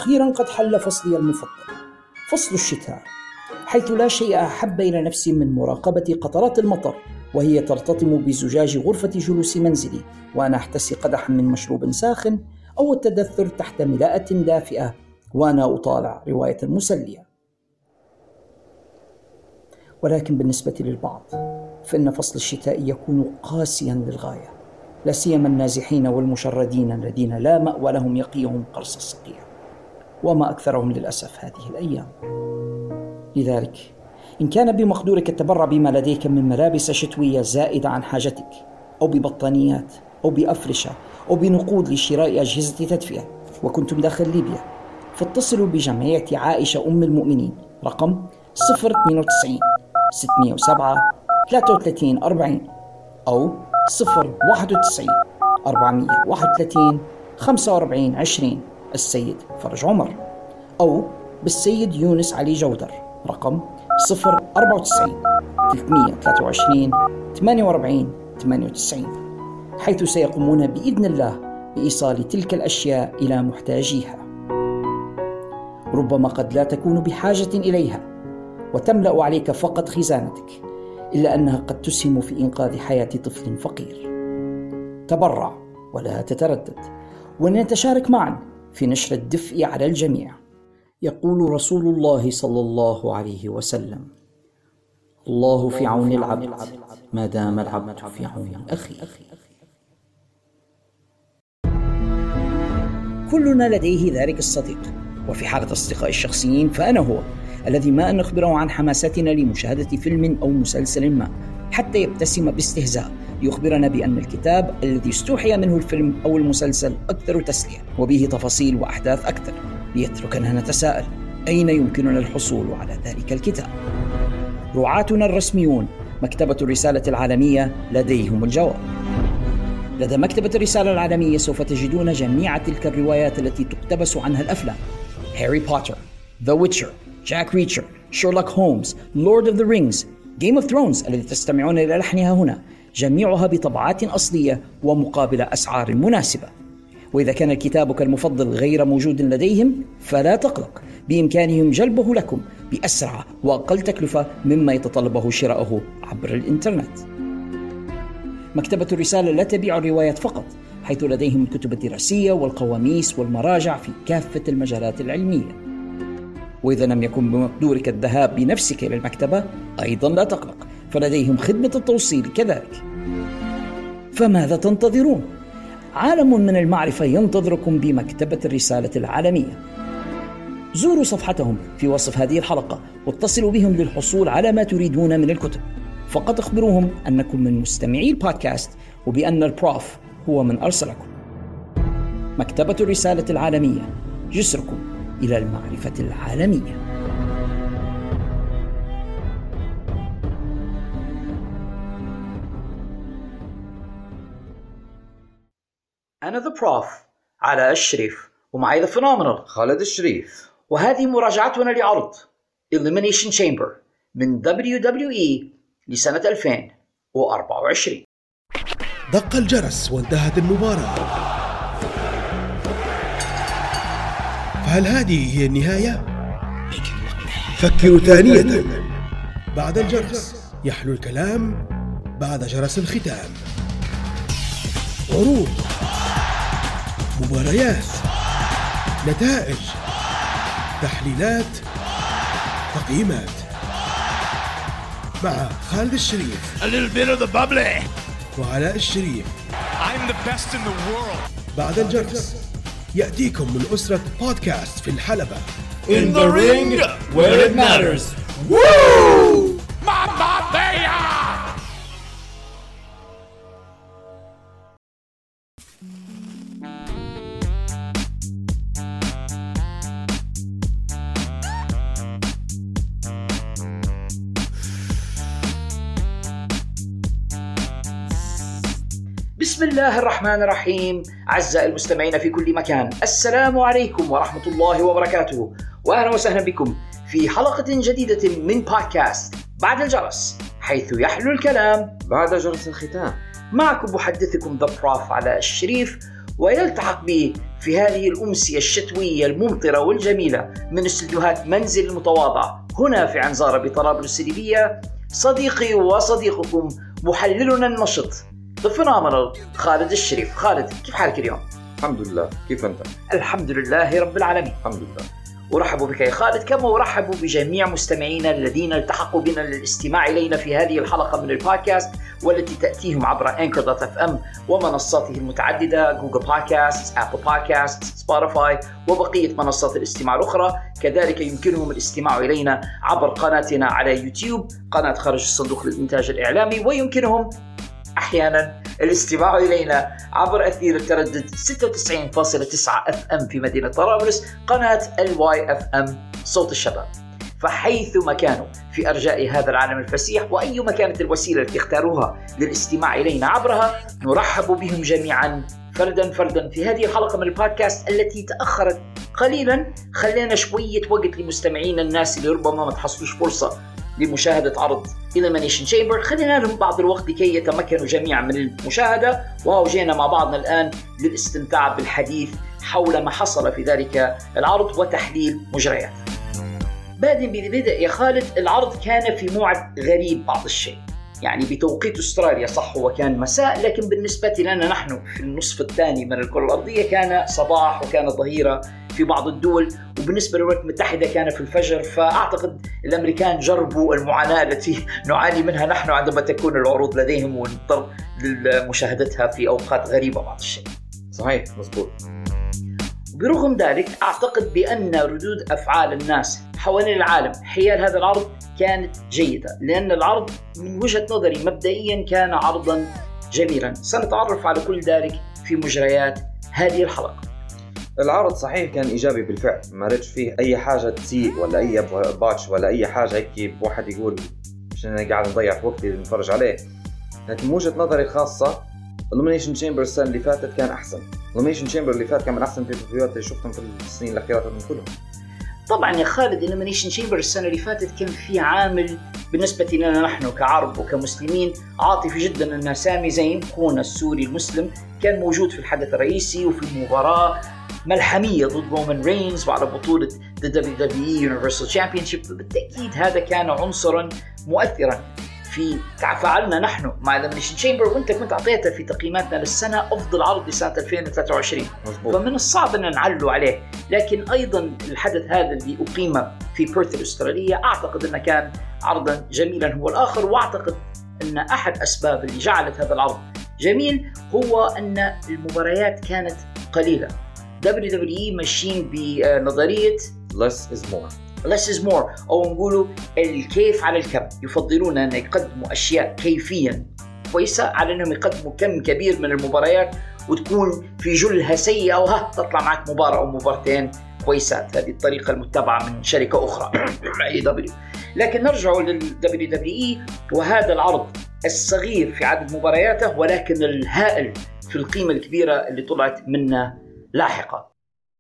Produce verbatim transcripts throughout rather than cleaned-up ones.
وأخيرا قد حل فصلي المفضل، فصل الشتاء، حيث لا شيء أحب إلى نفسي من مراقبة قطرات المطر وهي ترتطم بزجاج غرفة جلوس منزلي وأنا أحتسي قدحا من مشروب ساخن أو التدثر تحت ملاءة دافئة وأنا أطالع رواية مسلية. ولكن بالنسبة للبعض فإن فصل الشتاء يكون قاسيا للغاية، لا سيما النازحين والمشردين الذين لا مأوى لهم يقيهم قرص الصقيع، وما أكثرهم للأسف هذه الأيام. لذلك إن كان بمقدورك التبرع بما لديك من ملابس شتوية زائدة عن حاجتك، أو ببطانيات أو بأفرشة أو بنقود لشراء أجهزة تدفئة وكنتم داخل ليبيا، فاتصلوا بجمعية عائشة أم المؤمنين رقم صفر اثنين وتسعين ستمائة وسبعة ثلاثة وثلاثين أربعين أو صفر واحد وتسعين أربعمائة وواحد وثلاثين خمسة وأربعين عشرين السيد فرج عمر، أو بالسيد يونس علي جودر رقم صفر أربعة وتسعين ثلاثمائة وثلاثة وعشرين ثمانية وأربعين ثمانية وتسعين، حيث سيقومون بإذن الله بإيصال تلك الأشياء إلى محتاجيها. ربما قد لا تكون بحاجة إليها وتملأ عليك فقط خزانتك، إلا أنها قد تسهم في إنقاذ حياة طفل فقير. تبرع ولا تتردد، ونتشارك معا في نشر الدفء على الجميع. يقول رسول الله صلى الله عليه وسلم: الله في عون العبد ما دام العبد في عون أخيه. كلنا لديه ذلك الصديق، وفي حالة أصدقائي الشخصيين فأنا هو الذي ما أن نخبره عن حماستنا لمشاهدة فيلم أو مسلسل ما حتى يبتسم باستهزاء ليخبرنا بأن الكتاب الذي استوحي منه الفيلم أو المسلسل أكثر تسلية وبه تفاصيل وأحداث أكثر، ليتركنا نتساءل أين يمكننا الحصول على ذلك الكتاب. رعاتنا الرسميون مكتبة الرسالة العالمية لديهم الجواب. لدى مكتبة الرسالة العالمية سوف تجدون جميع تلك الروايات التي تقتبس عنها الأفلام: هاري بوتر، ذا ويتشر، جاك ريتشر، شيرلوك هولمز، لورد اوف ذا رينجز، جيم اوف ثرونز التي تستمعون إلى لحنها هنا، جميعها بطبعات أصلية ومقابل أسعار مناسبة. وإذا كان كتابك المفضل غير موجود لديهم فلا تقلق، بإمكانهم جلبه لكم بأسرع وأقل تكلفة مما يتطلبه شراؤه عبر الإنترنت. مكتبة الرسالة لا تبيع الروايات فقط، حيث لديهم الكتب الدراسية والقواميس والمراجع في كافة المجالات العلمية. وإذا لم يكن بمقدورك الذهاب بنفسك إلى المكتبة أيضا لا تقلق، فلديهم خدمة التوصيل كذلك. فماذا تنتظرون؟ عالم من المعرفة ينتظركم بمكتبة الرسالة العالمية. زوروا صفحتهم في وصف هذه الحلقة واتصلوا بهم للحصول على ما تريدون من الكتب. فقط اخبروهم أنكم من مستمعي البودكاست وبأن البروف هو من أرسلكم. مكتبة الرسالة العالمية، جسركم إلى المعرفة العالمية. أنا ذا بروف علاء الشريف، ومعي ذا فينومينال خالد الشريف، وهذه مراجعتنا لعرض Elimination Chamber من دبليو دبليو إي لسنة ألفين وأربعة وعشرين. دق الجرس وانتهت المباراة، فهل هذه هي النهاية؟ فكروا ثانية، بعد الجرس يحلو الكلام، بعد جرس الختام. عروض، مباريات، نتائج، تحليلات، تقييمات، مع خالد الشريف A little bit of the bubbly وعلاء الشريف. I'm the best in the world. بعد الجرس يأتيكم من أسرة بودكاست في الحلبة. In the ring where it matters. Woo! Mamma mia! بسم الله الرحمن الرحيم. أعزائي المستمعين في كل مكان، السلام عليكم ورحمة الله وبركاته، وأهلا وسهلا بكم في حلقة جديدة من بودكاست بعد الجرس، حيث يحلو الكلام بعد جرس الختام. معكم محدثكم ذا بروف علاء الشريف، ويلتحق بي في هذه الأمسية الشتوية الممطرة والجميلة من استديوهات منزل المتواضع هنا في عنزارة بطرابلس الليبية، صديقي وصديقكم محللنا النشط The Phenomenal خالد الشريف. خالد، كيف حالك اليوم؟ الحمد لله، كيف أنت؟ الحمد لله رب العالمين. الحمد لله. أرحب بك يا خالد، كما أرحب بجميع مستمعينا الذين التحقوا بنا للاستماع إلينا في هذه الحلقة من البودكاست، والتي تأتيهم عبر أنكر دوت اف ام ومنصاته المتعددة جوجل بودكاست، أبل بودكاست، سبوتيفاي وبقية منصات الاستماع الأخرى. كذلك يمكنهم الاستماع إلينا عبر قناتنا على يوتيوب، قناة خارج الصندوق للإنتاج الإعلامي، ويمكنهم أحيانا الاستماع إلينا عبر أثير التردد ستة وتسعين فاصلة تسعة اف ام في مدينة طرابلس، قناة الواي اف ام صوت الشباب. فحيث ما كانوا في أرجاء هذا العالم الفسيح، وأي ما كانت الوسيلة التي اختاروها للاستماع إلينا عبرها، نرحب بهم جميعا فردا فردا في هذه الحلقة من البودكاست التي تأخرت قليلا. خلينا شوية وقت لمستمعين الناس اللي ربما ما تحصلوش فرصة لمشاهدة عرض Elimination Chamber، خلينا لهم بعض الوقت لكي يتمكنوا جميعا من المشاهدة. وهو جينا مع بعضنا الآن للاستمتاع بالحديث حول ما حصل في ذلك العرض وتحليل مجريات. بعدين ببدأ يا خالد، العرض كان في موعد غريب بعض الشيء، يعني بتوقيت أستراليا صح هو كان مساء، لكن بالنسبة لنا نحن في النصف الثاني من الكرة الأرضية كان صباح وكان ظهيرة في بعض الدول، وبالنسبة للولايات المتحدة كان في الفجر. فأعتقد الأمريكان جربوا المعاناة التي نعاني منها نحن عندما تكون العروض لديهم ونضطر لمشاهدتها في أوقات غريبة بعض الشيء. صحيح، مظبوط. برغم ذلك أعتقد بأن ردود أفعال الناس حوالين العالم حيال هذا العرض كانت جيدة، لأن العرض من وجهة نظري مبدئيا كان عرضا جميلا. سنتعرف على كل ذلك في مجريات هذه الحلقة. العرض صحيح كان إيجابي بالفعل، ما رأيتش فيه أي حاجة تسيء ولا أي باتش ولا أي حاجة هيك واحد يقول مش أنا قاعد نضيع وقتي نتفرج عليه. لكن من وجهة نظري الخاصة Elimination Chamber السنة اللي فاتت كان أحسن. Elimination Chamber اللي فات كان من أحسن في الفيديوهات اللي شفتهم في السنين الأخيرة من كلهم. طبعا يا خالد، Elimination Chamber السنة اللي فاتت كان في عامل بالنسبة لنا نحن كعرب وكمسلمين عاطفي جدا، أن سامي زين خونا السوري المسلم كان موجود في الحدث الرئيسي وفي مباراة ملحمية ضد رومان رينز وعلى بطولة The دبليو دبليو إي Universal Championship. بالتأكيد هذا كان عنصرا مؤثرا في تفاعلنا نحن مع Elimination Chamber، وانت كنت اعطيتها في تقييماتنا للسنة افضل عرض لسنة ألفين وثلاثة وعشرين. مزبوط. فمن الصعب ان نعلو عليه. لكن ايضا الحدث هذا اللي اقيم في بيرث الاسترالية اعتقد انه كان عرضا جميلا هو الاخر. واعتقد ان احد اسباب اللي جعلت هذا العرض جميل هو ان المباريات كانت قليلة. دبليو دبليو إي ماشيين بنظرية less is more less is more، أو نقولوا الكيف على الكم. يفضلون أن يقدموا أشياء كيفيا كويسة على أنهم يقدموا كم كبير من المباريات وتكون في جلها سيئة وها تطلع معك مباراة أو مبارتين كويسات. هذه الطريقة المتبعة من شركة أخرى اي دبليو. لكن نرجع للدبليو دبليو إي وهذا العرض الصغير في عدد مبارياته، ولكن الهائل في القيمة الكبيرة اللي طلعت منه لاحقا.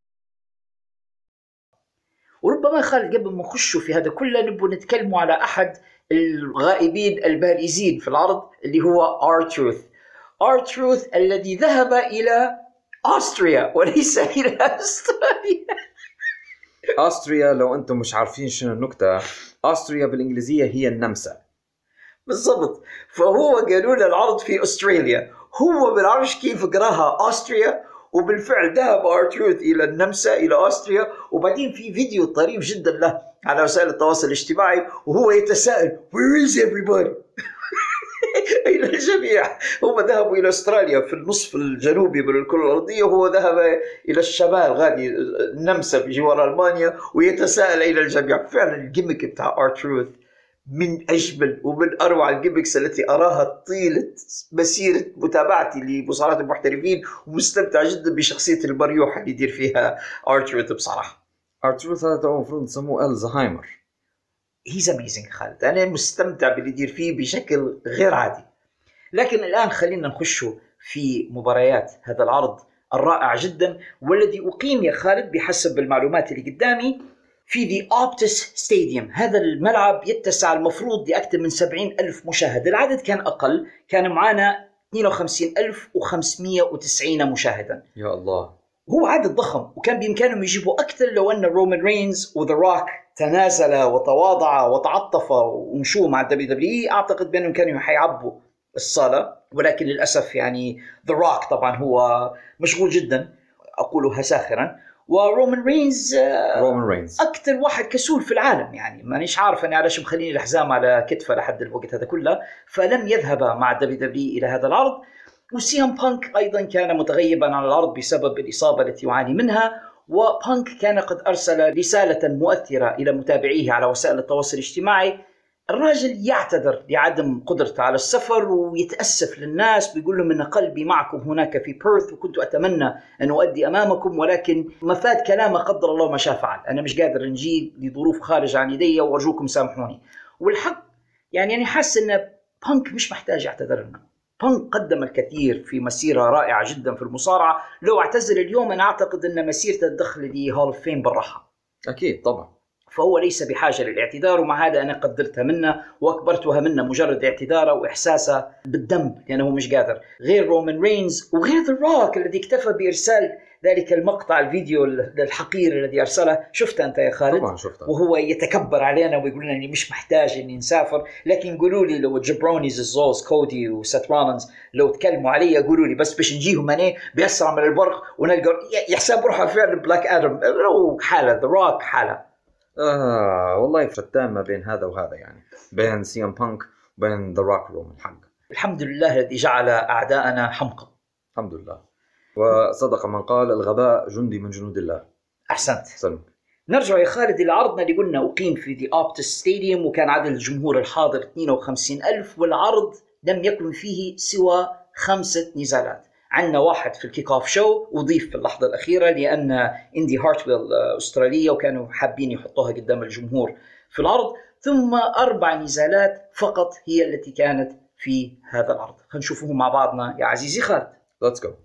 وربما خالد قبل ما نخشوا في هذا كله نبغى نتكلموا على أحد الغائبين البارزين في العرض اللي هو R-Truth. R-Truth الذي ذهب إلى أستراليا وليس إلى أستراليا. أستراليا لو أنتم مش عارفين شنو النكتة، أستراليا بالإنجليزية هي النمسا بالضبط. فهو قالوا له العرض في أستراليا، هو بالعرش كيف قراها أستراليا، وبالفعل ذهب R-Truth إلى النمسا إلى أستراليا. وبعدين في فيديو طريف جدا له على وسائل التواصل الاجتماعي وهو يتساءل Where is everybody؟ إلى الجميع. هم ذهبوا إلى أستراليا في النصف الجنوبي من الكرة الأرضية، وهو ذهب إلى الشمال غادي النمسا بجوار ألمانيا، ويتساءل إلى الجميع. فعلا الجيميك بتاع R-Truth من أجمل ومن أروع الجيمكس التي أراها طيلة مسيرة متابعتي لمصارعة المحترفين، ومستمتع جدا بشخصية المريوحة اللي يدير فيها R-Truth. بصراحة R-Truth هذا المفروض نسموه الزهايمر. He's amazing خالد، أنا مستمتع باللي يدير فيه بشكل غير عادي. لكن الآن خلينا نخش في مباريات هذا العرض الرائع جدا، والذي أقيم يا خالد بحسب المعلومات اللي قدامي في The Optus Stadium. هذا الملعب يتسع المفروض لأكثر من سبعين ألف مشاهد. العدد كان أقل، كان معنا اثنين وخمسين ألف وخمسمائة وتسعين مشاهدا. يا الله. هو عدد ضخم، وكان بإمكانهم يجيبوا أكثر لو أن رومان رينز وذا روك تنازل وتواضع وتعطف ومشوا مع الدبليو دبليو إي. أعتقد بأنهم كانوا حيعبوا الصالة، ولكن للأسف يعني ذا روك طبعا هو مشغول جدا، أقولها ساخرا، ورومان رينز رومان رينز أكثر واحد كسول في العالم. يعني مانيش عارف أنا علاش مخليني الحزام على كتفه لحد الوقت هذا كله، فلم يذهب مع الدبليو دبليو إلى هذا العرض. وسي ام بانك أيضا كان متغيبا عن العرض بسبب الإصابة التي يعاني منها. وبانك كان قد أرسل رسالة مؤثرة إلى متابعيه على وسائل التواصل الاجتماعي. الراجل يعتذر لعدم قدرته على السفر ويتأسف للناس، بيقول لهم إن قلبي معكم هناك في بيرث، وكنت أتمنى أن أؤدي أمامكم، ولكن مفاد كلامه قدر الله ما شاء فعل. أنا مش قادر نجي لظروف خارج عن يدي وأرجوكم سامحوني. والحق يعني أنا حاسس إن بانك مش محتاج يعتذر لنا. بانك قدم الكثير في مسيرة رائعة جدا في المصارعة. لو اعتزل اليوم أنا أعتقد أن مسيرته تدخل لي هول اوف فيم بالراحة. أكيد طبعا. فهو ليس بحاجة للاعتذار، ومع هذا أنا قدرتها منه وأكبرتها منه مجرد اعتذاره وإحساسه بالذنب لأنه مش قادر. غير رومان رينز وغير ذا روك الذي اكتفى بإرسال ذلك المقطع الفيديو الحقير الذي أرسله. شفت أنت يا خالد؟ طبعا شفته. وهو يتكبر علينا ويقول لنا إني مش محتاج إني نسافر. لكن قولوا لي لو الجبرونيز الزوز كودي وسيث رولينز لو تكلموا علي قولوا لي بس باش نجيهم أنا بيسرع من البرق ونلقى يحسب روحه فعلا بلاك آدم. لو حالة ذا روك حالة. آه والله فتان ما بين هذا وهذا، يعني بين سي ام بانك وبين ذا روك روم. الحق الحمد لله الذي جعل أعداءنا حمقى. الحمد لله. وصدق من قال الغباء جندي من جنود الله. أحسنت. سلم. نرجع يا خالد إلى عرضنا اللي قلنا أقيم في دي أوبتس ستاديوم، وكان عدد الجمهور الحاضر اثنين وخمسين ألف، والعرض لم يكن فيه سوى خمسة نزالات. عندنا واحد في الكيك اوف شو وضيف في اللحظة الأخيرة لأن إندي هارتويل أسترالية وكانوا حابين يحطوها قدام الجمهور في العرض، ثم أربع نزالات فقط هي التي كانت في هذا العرض. خلينا نشوفهم مع بعضنا يا عزيزي خالد. Let's go.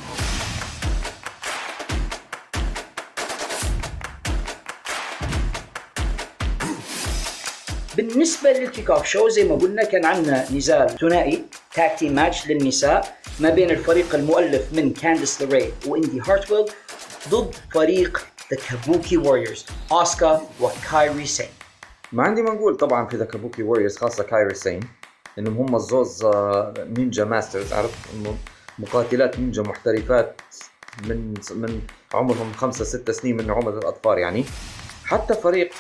بالنسبة للكيك اوف شو زي ما قلنا كان عندنا نزال ثنائي تاك تيم ماتش للنساء ما بين الفريق المؤلف من كانديس ليراي واندي هارتويل ضد فريق ذا كابوكي ووريرز أوسكا وكايري سين. ما عندي ما نقول طبعا في ذا كابوكي ووريرز خاصة كايري سين إنهم هم الزوز نينجا ماسترز، عرفت إنه مقاتلات نينجا محترفات من من عمرهم خمسة ستة سنين من عمر الأطفال. يعني حتى فريق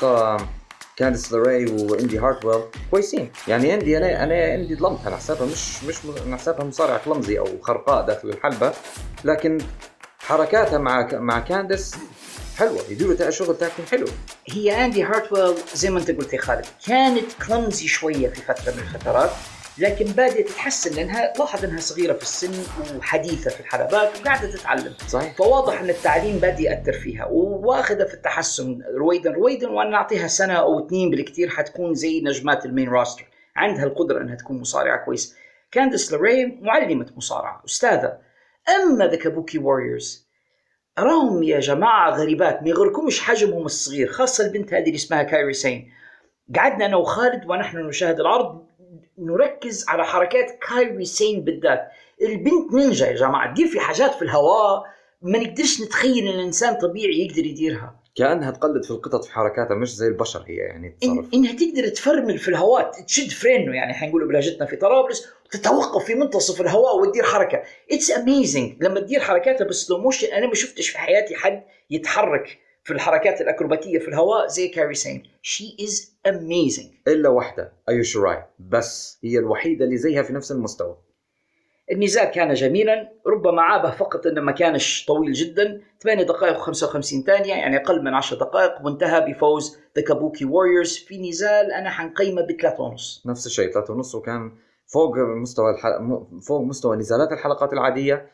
كانديس ليراي واندي هارتويل كويسين. يعني اندي انا انا اندي ظلمتها، انا حسابها مش مش انا حسابها مصارع كلمزي او خرقاء داخل الحلبة، لكن حركاتها مع مع كانديس حلوه، يديروا شغل تاكتيك حلو. هي اندي هارتويل زي ما انت قلت يا خالد كانت كلمزي شويه في فتره من الفترات، لكن بدأت تتحسن لأنها لاحظ أنها صغيرة في السن وحديثة في الحلبات وقاعدة تتعلم. صحيح. فواضح أن التعليم بدأ يأثر فيها وواخذة في التحسن رويدا رويدا، وأن نعطيها سنة أو اثنين بالكثير حتكون زي نجمات المين راستر، عندها القدرة أنها تكون مصارعة كويس. كانديس ليراي معلمة مصارعة أستاذة. أما ذا كابوكي ووريرز أراهم يا جماعة غريبات، ما يغركمش حجمهم الصغير، خاصة البنت هذه اللي اسمها كايري سين. قعدنا أنا وخالد ونحن نشاهد العرض نركز على حركات كايري سين بالذات. البنت نينجا يا جماعة، تدير في حاجات في الهواء ما نقدرش نتخيل ان الانسان طبيعي يقدر يديرها. كأنها تقلد في القطط في حركاتها، مش زي البشر هي يعني تصرف. إن انها تقدر تفرمل في الهواء، تشد فرينه يعني حنقوله بلهجتنا في طرابلس، وتتوقف في منتصف الهواء وتدير حركة. اتس اميزنج لما تدير حركاتها بسلو موشن. انا ما شفتش في حياتي حد يتحرك في الحركات الأكروباتية في الهواء زي كايري سين. she is amazing. إلا واحدة أيو شراي بس هي الوحيدة اللي زيها في نفس المستوى. النزال كان جميلا، ربما عابه فقط إنه ما كانش طويل جدا، ثمانية دقائق وخمسة وخمسين ثانية يعني أقل من عشر دقائق، وانتهى بفوز ذا كابوكي ووريرز في نزال أنا حنقيمه بثلاثة ونص. نفس الشيء ثلاثة ونص، وكان فوق مستوى الحلقة، فوق مستوى نزالات الحلقات العادية،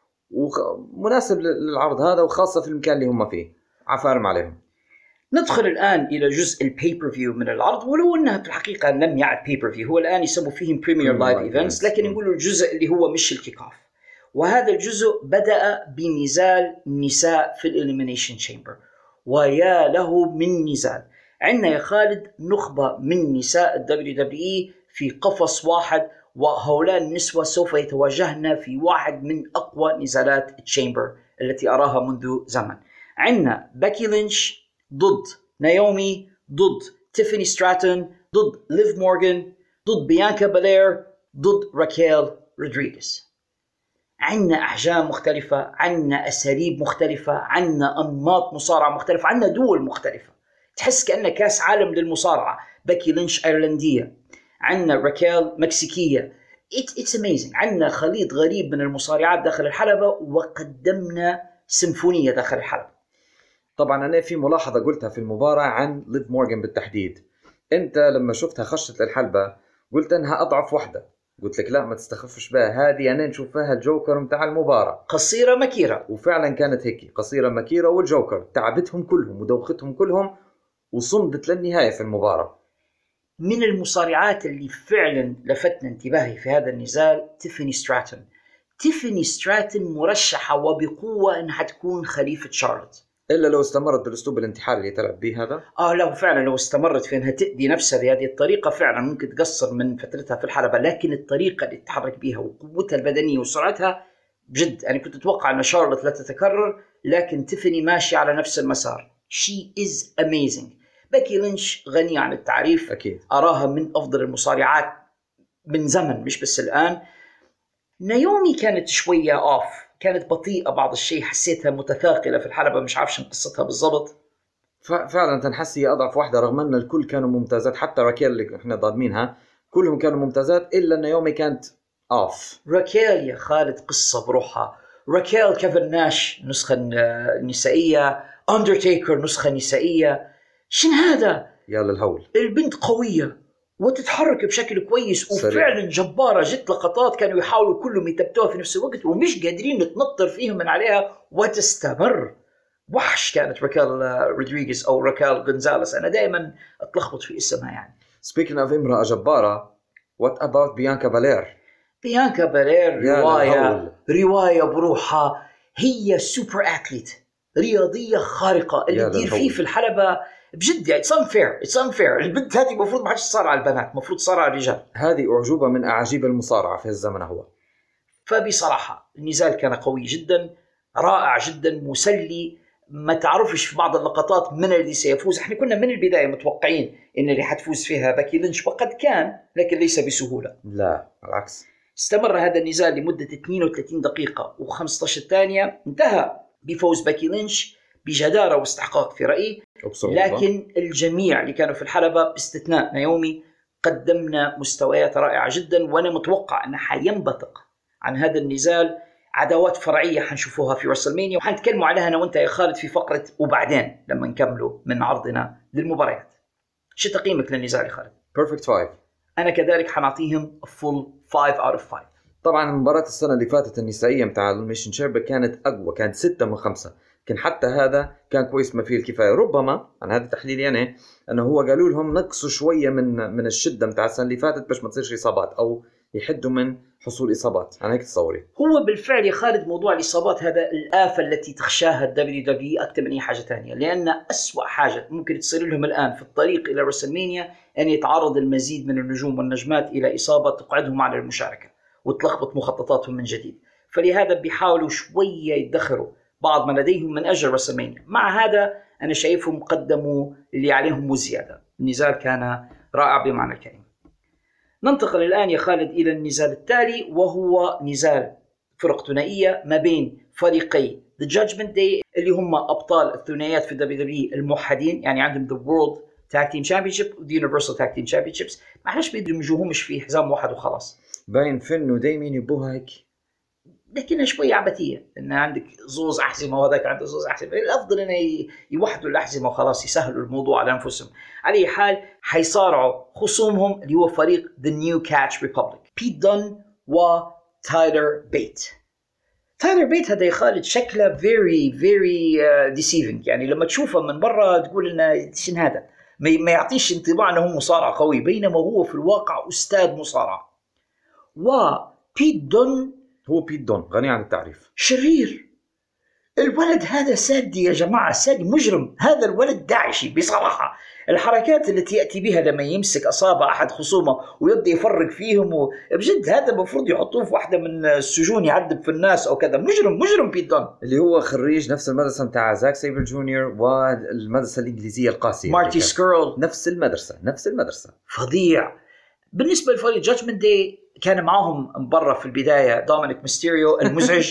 ومناسب للعرض هذا وخاصة في المكان اللي هم فيه. عفارم عليهم. ندخل الآن إلى جزء البيبر فيو من العرض، ولو أنها في الحقيقة لم يعد بيبر فيو، هو الآن يسموا فيهم بريمير لايف إيفنتس، لكن يقولوا الجزء اللي هو مش الكيك أوف. وهذا الجزء بدأ بنزال نساء في الإليمينيشن تشامبر، ويا له من نزال. عندنا يا خالد نخبة من نساء الدبليو دبليو إي في قفص واحد، وهؤلاء النسوة سوف يتواجهن في واحد من أقوى نزالات التشامبر التي أراها منذ زمن. عندنا باكي لينش ضد نايومي، ضد تيفاني ستراتون، ضد ليف مورغان، ضد بيانكا بالير، ضد راكيل رودريغيز. عندنا أحجام مختلفة، عندنا أساليب مختلفة، عندنا أنماط مصارعة مختلفة، عندنا دول مختلفة. تحس كأنه كاس عالم للمصارعة. باكي لينش أيرلندية، عندنا راكيل مكسيكية. It, it's amazing. عندنا خليط غريب من المصارعات داخل الحلبة، وقدمنا سيمفونية داخل الحلبة. طبعا أنا في ملاحظة قلتها في المباراة عن ليف مورغان بالتحديد. أنت لما شفتها خشت للحلبة قلت أنها أضعف واحدة، قلت لك لا ما تستخفش بها، هذه أنا نشوف فيها الجوكر متاع المباراة، قصيرة مكيرة. وفعلا كانت هيك قصيرة مكيرة، والجوكر تعبتهم كلهم ودوختهم كلهم وصمدت للنهاية في المباراة. من المصارعات اللي فعلا لفتنا انتباهي في هذا النزال تيفاني ستراتون. تيفاني ستراتون مرشحة وبقوة أنها تكون خليفة شارلوت، إلا لو استمرت بالأسلوب الانتحاري اللي تلعب به هذا. آه لو فعلا لو استمرت في أنها تأذي نفسها بهذه الطريقة فعلا ممكن تقصر من فترتها في الحلبة. لكن الطريقة اللي تتحرك بها وقوتها البدنية وسرعتها بجد، أنا كنت أتوقع أن شارلوت لا تتكرر، لكن تيفاني ماشي على نفس المسار. She is amazing. باكي لينش غنية عن التعريف، أكيد أراها من أفضل المصارعات من زمن مش بس الآن. نايومي كانت شوية أوف، كانت بطيئة بعض الشيء، حسيتها متثاقلة في الحلبة، مش عارف شن قصتها بالضبط. فعلا تنحس هي أضعف واحدة، رغم أن الكل كانوا ممتازات، حتى راكيل اللي إحنا ضادمينها كلهم كانوا ممتازات، إلا نايومي كانت أوف. راكيل يا خالد قصة بروحها. راكيل كيفن ناش نسخة نسائية، أندرتيكر نسخة نسائية. شن هذا؟ يا للهول. البنت قوية وتتحرك بشكل كويس وفعلا سريع. جبارة. جت لقطات كانوا يحاولوا كلهم يثبتوها في نفس الوقت ومش قادرين نتنطر فيهم من عليها وتستمر. وحش كانت راكيل رودريغيز أو راكيل غونزاليس، أنا دائما أتلخبط في اسمها يعني. Speaking of امرأة جبارة، what about بيانكا بالير؟ بيانكا بالير رواية رواية بروحها. هي سوبر أثليت، رياضية خارقة. اللي تدير فيه في الحلبة بجد يعني it's unfair it's unfair. البنت هذه المفروض ما حدش تصارع على البنات، مفروض تصارع على الرجال. هذه أعجوبة من أعاجيب المصارعة في الزمن هو. فبصراحة النزال كان قوي جدا، رائع جدا، مسلي. ما تعرفش في بعض اللقطات من الذي سيفوز. احنا كنا من البداية متوقعين ان اللي حتفوز فيها باكي لينش، وقد كان، لكن ليس بسهولة. لا بالعكس. استمر هذا النزال لمدة اثنين وثلاثين دقيقة وخمسة عشر ثانية، انتهى بفوز باكي لينش بجدارة واستحقاق في رأيي. لكن الجميع اللي كانوا في الحلبة باستثناء نايومي قدمنا مستويات رائعة جدا، وأنا متوقع أنه حينبثق عن هذا النزال عداوات فرعية حنشوفوها في رسلمانيا، وحنتكلموا عليها أنا وأنت يا خالد في فقرة وبعدين لما نكملوا من عرضنا للمباريات. شو تقييمك للنزال يا خالد؟ Perfect five. أنا كذلك حنعطيهم full five out of five. طبعا مباراة السنة اللي فاتت النسائية متاع الميشن شيربر كانت أقوى، كانت ستة من خمسة، لكن حتى هذا كان كويس ما فيه الكفاية. ربما عن هذا تحليلي يعني أنه هو قالوا لهم نقصوا شوية من من الشدة متاع السنة اللي فاتت باش ما تصيرش إصابات أو يحدوا من حصول إصابات. أنا هيك تصوري. هو بالفعل يا خالد موضوع الإصابات هذا الآفة التي تخشاها الدبليو دبليو أكثر من أي حاجة تانية، لأن أسوأ حاجة ممكن تصير لهم الآن في الطريق إلى رسلمانيا أن يتعرض المزيد من النجوم والنجمات إلى إصابة تقعدهم على المشاركة وتلخبط مخططاتهم من جديد. فلهذا بيحاولوا شوية يدخروا بعض ما لديهم من أجل رسلمانيا. مع هذا أنا شايفهم قدموا اللي عليهم وزيادة. النزال كان رائع بمعنى الكلمة. ننتقل الآن يا خالد إلى النزال التالي، وهو نزال فرق ثنائية ما بين فريقي The Judgment Day اللي هم أبطال الثنائيات في دبليو دبليو الموحدين، يعني عندهم The World Tag Team Championship و The Universal Tag Team Championships. ما احناش بيدمجوهمش في حزام واحد وخلاص. باين فين ودايمين يبوها هيك، لكنها شوية عبثية إن عندك زوز أحزمة وهذاك عنده زوز أحزمة. الأفضل إنه يوحدوا الأحزمة وخلاص يسهلوا الموضوع على أنفسهم. على أي حال حيصارعوا خصومهم اللي هو فريق The New Catch Republic، بيت دون وتايلر بيت. تايلر بيت هذا يا خالد شكله very very uh, deceiving، يعني لما تشوفه من برا تقول إنه شن هذا، ما يعطيش انطباع إنه هو مصارع قوي، بينما هو في الواقع أستاذ مصارع. وبيت دون هو بيت دون غني عن التعريف، شرير الولد هذا سادي يا جماعة، سادي مجرم، هذا الولد داعشي بصراحة. الحركات التي يأتي بها لما يمسك أصابع أحد خصومه ويبدأ يفرق فيهم و... بجد هذا المفروض يحطوه في واحدة من السجون يعذب في الناس أو كذا. مجرم مجرم بيت دون، اللي هو خريج نفس المدرسة متاع زاك سيبر جونيور والمدرسة الإنجليزية القاسية مارتي سكيرل، نفس المدرسة نفس المدرسة فظيع. بالنسبة لفريق جادجمنت داي كان معهم برا في البداية دومينيك ميستيريو المزعج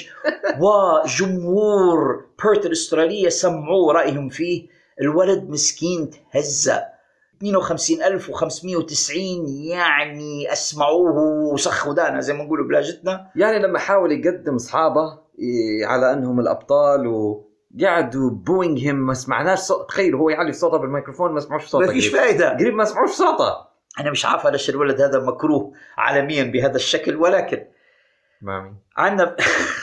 وجمهور بيرث الأسترالية سمعوا رأيهم فيه. الولد مسكين تهزأ، اثنين وخمسين ألف وخمسمائة وتسعين يعني أسمعوه وسخوا دانا زي ما نقولوا بلاجتنا. يعني لما حاول يقدم أصحابه على أنهم الأبطال وقعدوا بوينغ هم ما سمعناش صوت. تخيل هو يعلي صوته بالميكروفون ما سمعوش صوته، ما فيش فائدة، قريب ما سمعوش صوته. أنا مش عارف ليش الولد هذا مكروه عالميا بهذا الشكل. ولكن مامي عندنا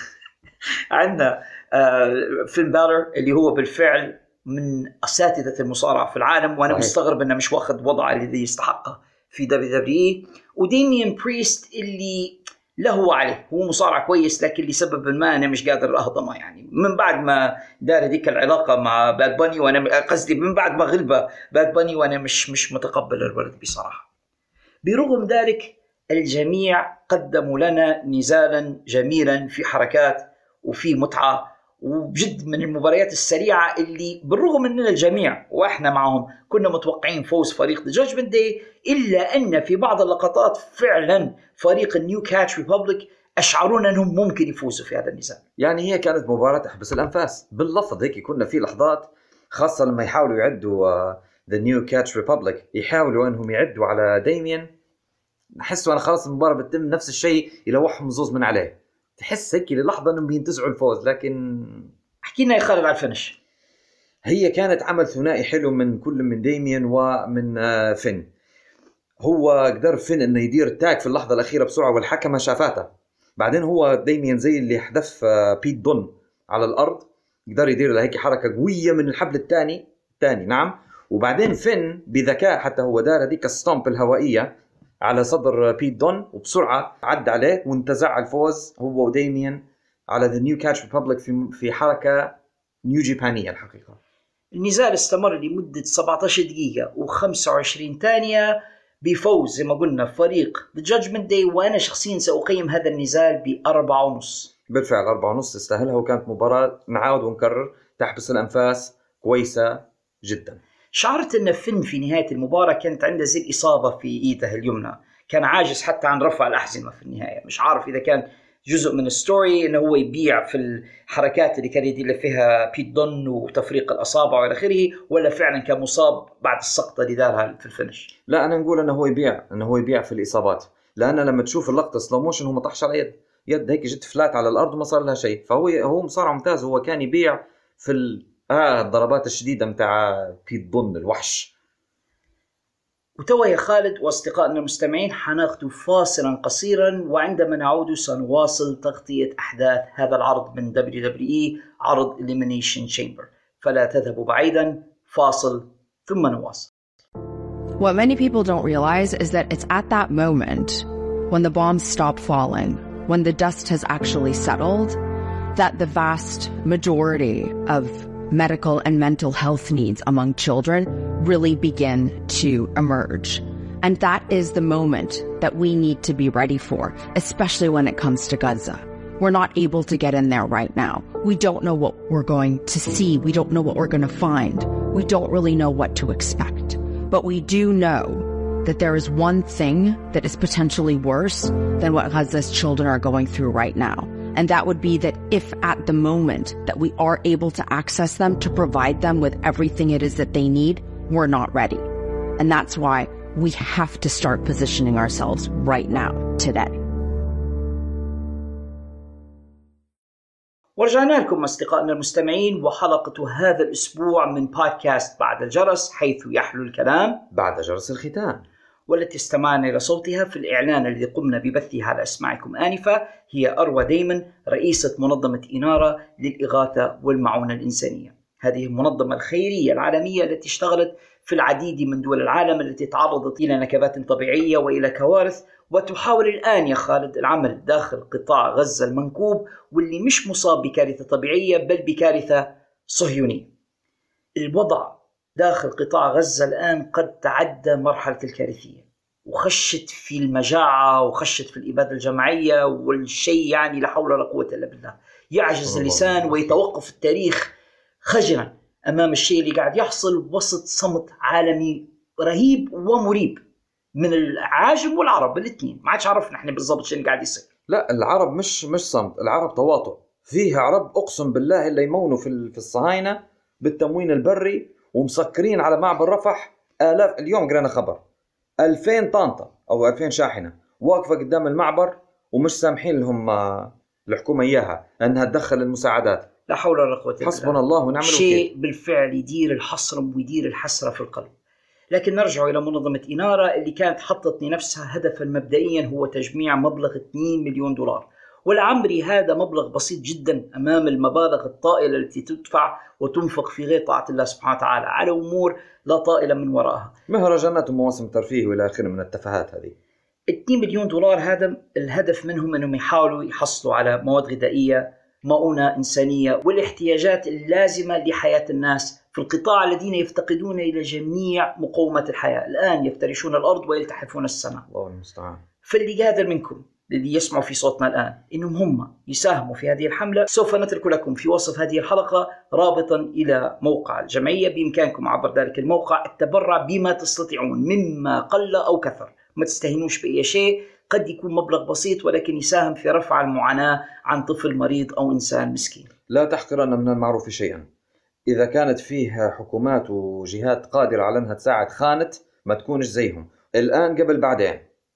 عندنا آه فين بالر اللي هو بالفعل من أساتذة المصارعة في العالم، وأنا صحيح. مستغرب أنه مش واخد وضعه الذي يستحقه في دبليو دبليو إي. وديميان بريست اللي له عليه، هو مصارع كويس لكن لسبب ما أنا مش قادر أهضمه. يعني من بعد ما دار ديك العلاقة مع باد باني، وأنا قصدي من بعد ما غلبه باد باني، وأنا مش مش متقبل الولد بصراحة. برغم ذلك الجميع قدموا لنا نزالا جميلا في حركات وفي متعة، وبجد من المباريات السريعة اللي بالرغم أننا الجميع وإحنا معهم كنا متوقعين فوز فريق The Judgment Day، إلا أن في بعض اللقطات فعلا فريق النيو كاتش ريبابليك أشعرونا أنهم ممكن يفوزوا في هذا النزال. يعني هي كانت مباراة تحبس الأنفاس باللفظ هيك. كنا في لحظات خاصة لما يحاولوا يعدوا uh, The New Catch Republic يحاولوا أنهم يعدوا على ديميان، نحسوا أنا خلاص المباراة بتتم نفس الشيء يلوحهم زوز من عليه، تحس هيك للحظة أنهم بينتزعوا الفوز. لكن حكينا يا خالد على الفنش. هي كانت عمل ثنائي حلو من كل من ديميان ومن uh, فين. هو قدر فين أنه يدير تاك في اللحظة الأخيرة بسرعة والحكمة شافاته. بعدين هو ديميان زي اللي حدف uh, بيت دون على الأرض، قدر يدير له هيك حركة قوية من الحبل الثاني الثاني نعم. وبعدين فين بذكاء حتى هو دار هذيك الستامب الهوائية على صدر بيت دون وبسرعة عد عليه وانتزع الفوز هو وديميان على The New Catch Republic في في حركة نيو جيبانية الحقيقة. النزال استمر لمدة سبعة عشر دقيقة وخمسة وعشرين ثانية بفوز زي ما قلنا فريق The Judgment Day، وأنا شخصيا سأقيم هذا النزال بأربعة ونص. بالفعل أربعة ونص تستاهلها، وكانت مباراة نعاود ونكرر تحبس الأنفاس كويسة جدا. شعرت أن فين في نهاية المباراة كانت عنده زي إصابة في إيده اليمنى، كان عاجز حتى عن رفع الأحزمة في النهاية. مش عارف إذا كان جزء من الستوري إنه هو يبيع في الحركات اللي كان يدير فيها بيت دون وتفريق الأصابع وإلى آخره، ولا فعلا كان مصاب بعد السقطة اللي دارها في الفينش. لا أنا نقول أنه هو يبيع أنه هو يبيع في الإصابات، لأن لما تشوف اللقطة سلو موشن هو ما طحش على يد يد هيك جت فلات على الأرض وما صار لها شيء. فهو هو مصارع ممتاز، هو كان يبيع في ال... آه الضربات الشديدة متاع بيت دون الوحش. وتوا يا خالد وأصدقائنا المستمعين حناخذ فاصلا قصيرا، وعندما نعود سنواصل تغطية أحداث هذا العرض من دبليو دبليو إي، عرض Elimination Chamber. فلا تذهبوا بعيدا، فاصل ثم نواصل. What many people don't realize is that it's at that moment when the bombs stop falling, when the dust has actually settled, that the vast majority of medical and mental health needs among children really begin to emerge. And that is the moment that we need to be ready for, especially when it comes to Gaza. We're not able to get in there right now. We don't know what we're going to see. We don't know what we're going to find. We don't really know what to expect. But we do know that there is one thing that is potentially worse than what Gaza's children are going through right now. And that would be that if at the moment that we are able to access them, to provide them with everything it is that they need, we're not ready. And that's why we have to start positioning ourselves right now, today. ورجعنا لكم أصدقائنا المستمعين، وحلقة هذا الأسبوع من بودكاست بعد الجرس، حيث يحلو الكلام بعد جرس الختام، والتي استمعنا إلى صوتها في الإعلان الذي قمنا ببثه على أسماعكم آنفة هي أروى ديمن، رئيسة منظمة إنارة للإغاثة والمعونة الإنسانية. هذه المنظمة الخيرية العالمية التي اشتغلت في العديد من دول العالم التي تعرضت إلى نكبات طبيعية وإلى كوارث، وتحاول الآن يا خالد العمل داخل قطاع غزة المنكوب، واللي مش مصاب بكارثة طبيعية بل بكارثة صهيونية. الوضع داخل قطاع غزة الآن قد تعدى مرحلة الكارثية، وخشت في المجاعة وخشت في الإبادة الجماعية، والشيء يعني لا حول ولا قوة إلا بالله. يعجز اللسان ويتوقف التاريخ خجلا أمام الشيء اللي قاعد يحصل وسط صمت عالمي رهيب ومريب من العاجم والعرب الاثنين. ما عادش عرفنا احنا بالضبط شو اللي قاعد يصير. لا العرب مش مش صمت، العرب تواطؤ. فيه عرب أقسم بالله اللي يمونوا في في الصهاينة بالتموين البري ومسكرين على معبر رفح آلاف. اليوم قرأنا خبر ألفين طنطا أو ألفين شاحنة واقفة قدام المعبر ومش سامحين لهم الحكومة إياها أنها تدخل المساعدات. لا حول ولا قوة إلا بالله. حسبنا الله ونعم الوكيل. شيء بالفعل يدير الحصرم ويدير الحسرة في القلب. لكن نرجع إلى منظمة إنارة اللي كانت حطت لنفسها هدفا مبدئيا هو تجميع مبلغ اثنين مليون دولار، والعمري هذا مبلغ بسيط جدا أمام المبالغ الطائلة التي تدفع وتنفق في غير طاعة الله سبحانه وتعالى على أمور لا طائلة من وراءها، مهرجانات ومواسم ترفيه وإلى آخره من التفاهات هذه. اثنين مليون دولار هذا الهدف منهم أنهم يحاولوا يحصلوا على مواد غذائية، مؤونة إنسانية، والاحتياجات اللازمة لحياة الناس في القطاع الذين يفتقدون إلى جميع مقومات الحياة. الآن يفترشون الأرض ويلتحفون السماء. الله المستعان. فاللي قادر منكم الذي يسمعوا في صوتنا الآن إنهم هم يساهموا في هذه الحملة، سوف نترك لكم في وصف هذه الحلقة رابطا إلى موقع الجمعية. بإمكانكم عبر ذلك الموقع التبرع بما تستطيعون مما قل أو كثر. ما تستهينوش بأي شيء، قد يكون مبلغ بسيط ولكن يساهم في رفع المعاناة عن طفل مريض أو إنسان مسكين. لا تحقرن من المعروف شيئا. إذا كانت فيها حكومات وجهات قادرة على أنها تساعد خانت، ما تكونش زيهم الآن قبل بعدين.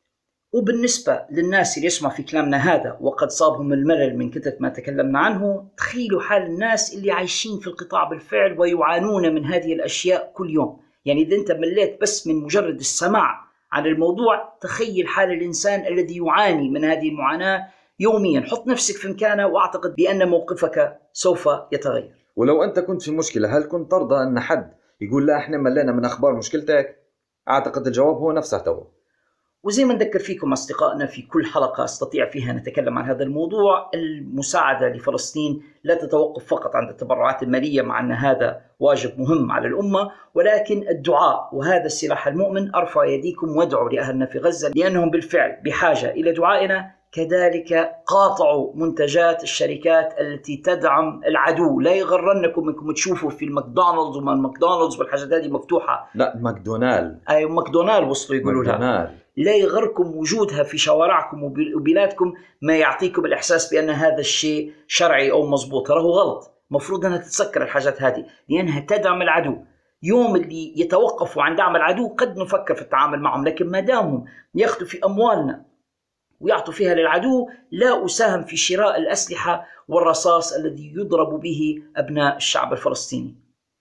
وبالنسبة للناس اللي يسمع في كلامنا هذا وقد صابهم الملل من كثرة ما تكلمنا عنه، تخيلوا حال الناس اللي عايشين في القطاع بالفعل ويعانون من هذه الأشياء كل يوم. يعني إذا أنت مليت بس من مجرد السماع عن الموضوع، تخيل حال الإنسان الذي يعاني من هذه المعاناة يوميا. حط نفسك في مكانه وأعتقد بأن موقفك سوف يتغير. ولو أنت كنت في مشكلة، هل كنت ترضى أن حد يقول لا إحنا ملينا من أخبار مشكلتك؟ أعتقد الجواب هو نفسه تو. وزي ما نذكر فيكم أصدقائنا في كل حلقة استطيع فيها نتكلم عن هذا الموضوع، المساعدة لفلسطين لا تتوقف فقط عند التبرعات المالية، مع أن هذا واجب مهم على الأمة، ولكن الدعاء، وهذا السلاح المؤمن. أرفع يديكم وادعوا لأهلنا في غزة لأنهم بالفعل بحاجة إلى دعائنا. كذلك قاطعوا منتجات الشركات التي تدعم العدو. لا يغرنكم انكم تشوفوا في الماكدونالدز وما الماكدونالدز والحاجات هذه مفتوحة. لا ماكدونال أي ماكدونال وصلوا يقولوا لها. لا يغركم وجودها في شوارعكم وبلادكم ما يعطيكم الإحساس بأن هذا الشيء شرعي أو مضبوط. تراه غلط. مفروض أنها تتسكر الحاجات هذه لأنها تدعم العدو. يوم اللي يتوقفوا عن دعم العدو قد نفكر في التعامل معهم، لكن ما دامهم يأخذوا في أموالنا ويعطوا فيها للعدو، لا أساهم في شراء الأسلحة والرصاص الذي يضرب به أبناء الشعب الفلسطيني.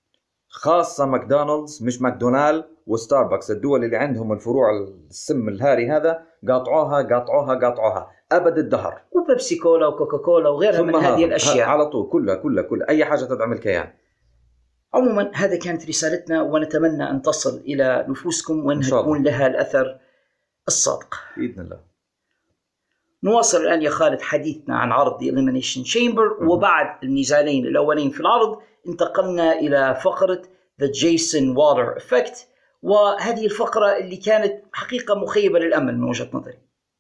خاصة ماكدونالدز مش ماكدونال وستاربكس، الدول اللي عندهم الفروع السم الهاري هذا قاطعوها قاطعوها قاطعوها أبد الدهر. وبيبسي كولا وكوكا كولا وغيرها من هذه الأشياء على طول، كلها كلها كلها أي حاجة تدعم الكيان. عموما هذا كانت رسالتنا، ونتمنى أن تصل إلى نفوسكم وأنها تكون لها الأثر الصادق بإذن الله. نواصل الآن يا خالد حديثنا عن عرض The Elimination Chamber. وبعد النزالين الأولين في العرض انتقلنا إلى فقرة The Jason Waller Effect، وهذه الفقرة اللي كانت حقيقة مخيبة للأمل من وجهة نظري.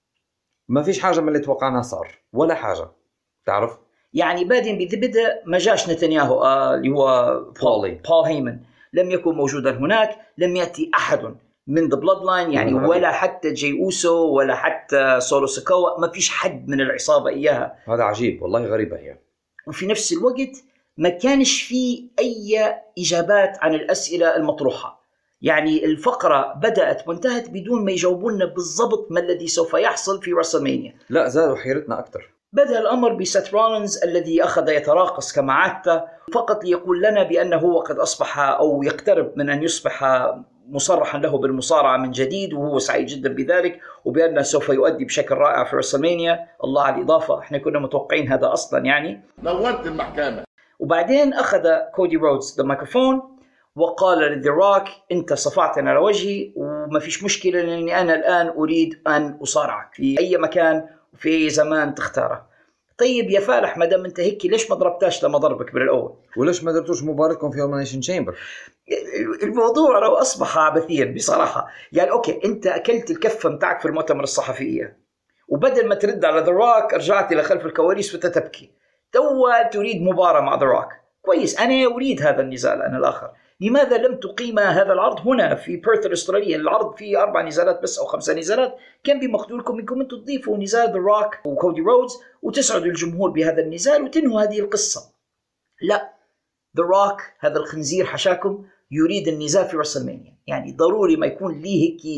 ما فيش حاجة من اللي توقعناها صار ولا حاجة، تعرف؟ يعني بادين بذبدأ ما جاش نتنياهو آه اللي هو بول, بول هيمن، لم يكن موجودا هناك. لم يأتي أحد من The Bloodline، يعني ولا حتى جي أوسو ولا حتى سولو سيكوا، ما فيش حد من العصابة إياها. هذا عجيب والله، غريبة هي. وفي نفس الوقت ما كانش فيه أي إجابات عن الأسئلة المطروحة. يعني الفقرة بدأت وانتهت بدون ما يجاوبونا بالضبط ما الذي سوف يحصل في راسلمانيا. لا زادوا حيرتنا أكتر. بدأ الأمر بسيث رولينز الذي أخذ يتراقص كما عادته فقط ليقول لنا بأنه هو قد أصبح أو يقترب من أن يصبح مصرحا له بالمصارعة من جديد، وهو سعيد جدا بذلك، وبأنه سوف يؤدي بشكل رائع في راسلمانيا. الله على الإضافة، احنا كنا متوقعين هذا أصلا. يعني نورت المحكمة. وبعدين أخذ كودي رودز الميكروفون وقال لذا روك أنت صفعتني على وجهي وما فيش مشكلة لأني أنا الآن أريد أن أصارعك في أي مكان وفي أي زمان تختاره. طيب يا فالح ما دام أنت هيك ليش ما ضربتاش لما ضربك من الأول؟ وليش ما درتوش مباراتكم في إليمينيشن تشامبر؟ الموضوع لو أصبح عبثيا بصراحة. يعني أوكي أنت أكلت الكفة متاعك في المؤتمر الصحفية وبدل ما ترد على ذا روك رجعت إلى خلف الكواليس وتتبكي. توا تريد مباراة مع ذا روك. كويس أنا أريد هذا النزال أنا الآخر. لماذا لم تقيم هذا العرض هنا في بيرث الأسترالية؟ العرض فيه أربع نزالات بس أو خمسة نزالات. كان بمقدوركم منكم أن تضيفوا نزال ذا روك وكودي رودز وتسعدوا الجمهور بهذا النزال وتنهوا هذه القصة. لا، ذا روك هذا الخنزير حشاكم يريد النزال في رسلمانيا. يعني ضروري ما يكون ليه هيك،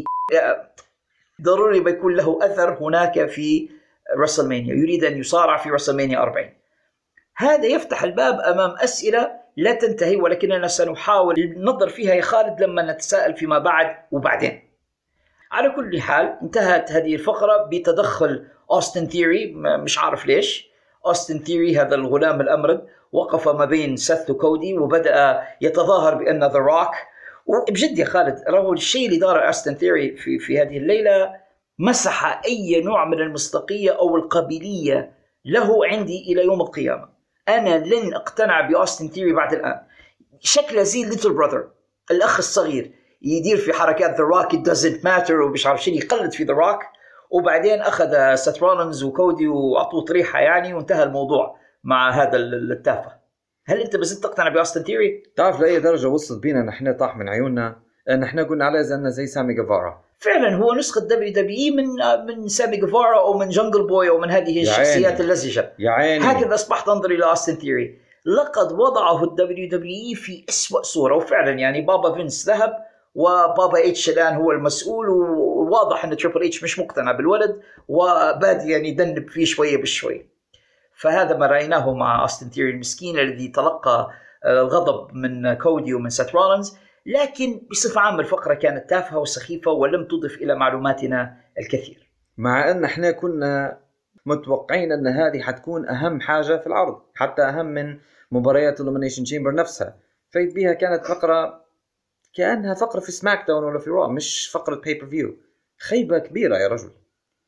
ضروري ما يكون له أثر هناك في رسلمانيا. يريد أن يصارع في رسلمانيا أربعين. هذا يفتح الباب أمام أسئلة لا تنتهي، ولكننا سنحاول النظر فيها يا خالد لما نتساءل فيما بعد وبعدين. على كل حال انتهت هذه الفقرة بتدخل أوستن ثيري. مش عارف ليش أوستن ثيري هذا الغلام الأمرد وقف ما بين سيث وكودي وبدأ يتظاهر بأن ذا روك. وبجد يا خالد راهو الشيء اللي دار أوستن ثيري في, في هذه الليلة مسح أي نوع من المصداقية أو القابلية له عندي إلى يوم القيامة. أنا لن أقتنع بأوستن ثيري بعد الآن. شكله زي ليتل براذر، الأخ الصغير يدير في حركات ذا روك it doesn't matter ومش عارف شيء، يقلد في ذا روك. وبعدين أخذ سيث رولينز وكودي وعطوه طريحة يعني وانتهى الموضوع مع هذا التافه. هل أنت بزدت تقتنع بأوستن ثيري؟ تعرف لأي درجة وصلت بينا نحن طاح من عيوننا أن نحن قلنا عليه زي زي سامي جيفارا. فعلا هو نسخة دبليو دبليو من من سامي جيفارا أو من جنجل بوي أو من هذه الشخصيات اللزجة. هكذا أصبحت أنظر إلى أوستن ثيري. لقد وضعه الدبليو دبليو في أسوأ صورة. وفعلا يعني بابا فينس ذهب وبابا إتش الآن هو المسؤول، وواضح أن تريبل إتش مش مقتنع بالولد وبادي يعني يدنب فيه شوية بشوي. فهذا ما رأيناه مع أوستن ثيري المسكين الذي تلقى الغضب من كودي ومن سيث رولينز. لكن بصفة عامة الفقرة كانت تافهة وسخيفة ولم تضف إلى معلوماتنا الكثير، مع أن احنا كنا متوقعين أن هذه حتكون أهم حاجة في العرض، حتى أهم من مباريات إليمينيشن تشامبر نفسها. فايت بيها كانت فقرة كأنها فقرة في سماك داون ولا في رو، مش فقرة بيبر فيو. خيبة كبيرة يا رجل.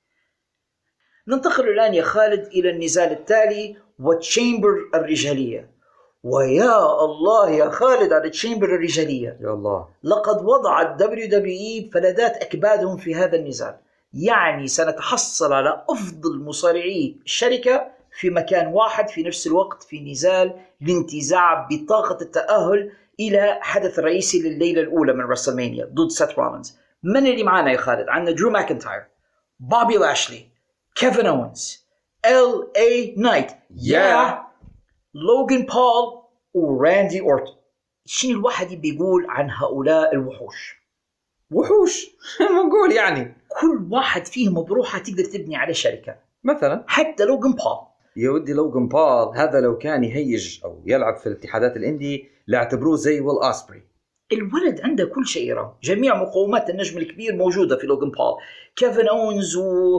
ننتقل الآن يا خالد إلى النزال التالي وتشامبر الرجالية. ويا الله يا خالد على تشامبر الرجالية، يا الله. لقد وضع الدبليو دبليو إي فلذات أكبادهم في هذا النزال. يعني سنتحصل على أفضل مصارعي الشركة في مكان واحد في نفس الوقت في نزال لانتزاع بطاقة التأهل إلى حدث رئيسي لليلة الأولى من رسلمانيا ضد سيث رولينز. من اللي معنا يا خالد؟ عندنا درو ماكنتاير، بوبي لاشلي، كيفن أوينز، إل إيه نايت، يا لوغان بول وراندي أورتون. شنو الواحد بيقول عن هؤلاء الوحوش؟ وحوش نقول يعني كل واحد فيهم بروحه تقدر تبني على شركة. مثلا حتى لوغان بول، يا ودي لوغان بول هذا لو كان يهيج أو يلعب في الاتحادات الإندي لاعتبروه زي ويل أسبري. الولد عنده كل شيء يرى، جميع مقومات النجم الكبير موجودة في لوغان بول. كيفن أوينز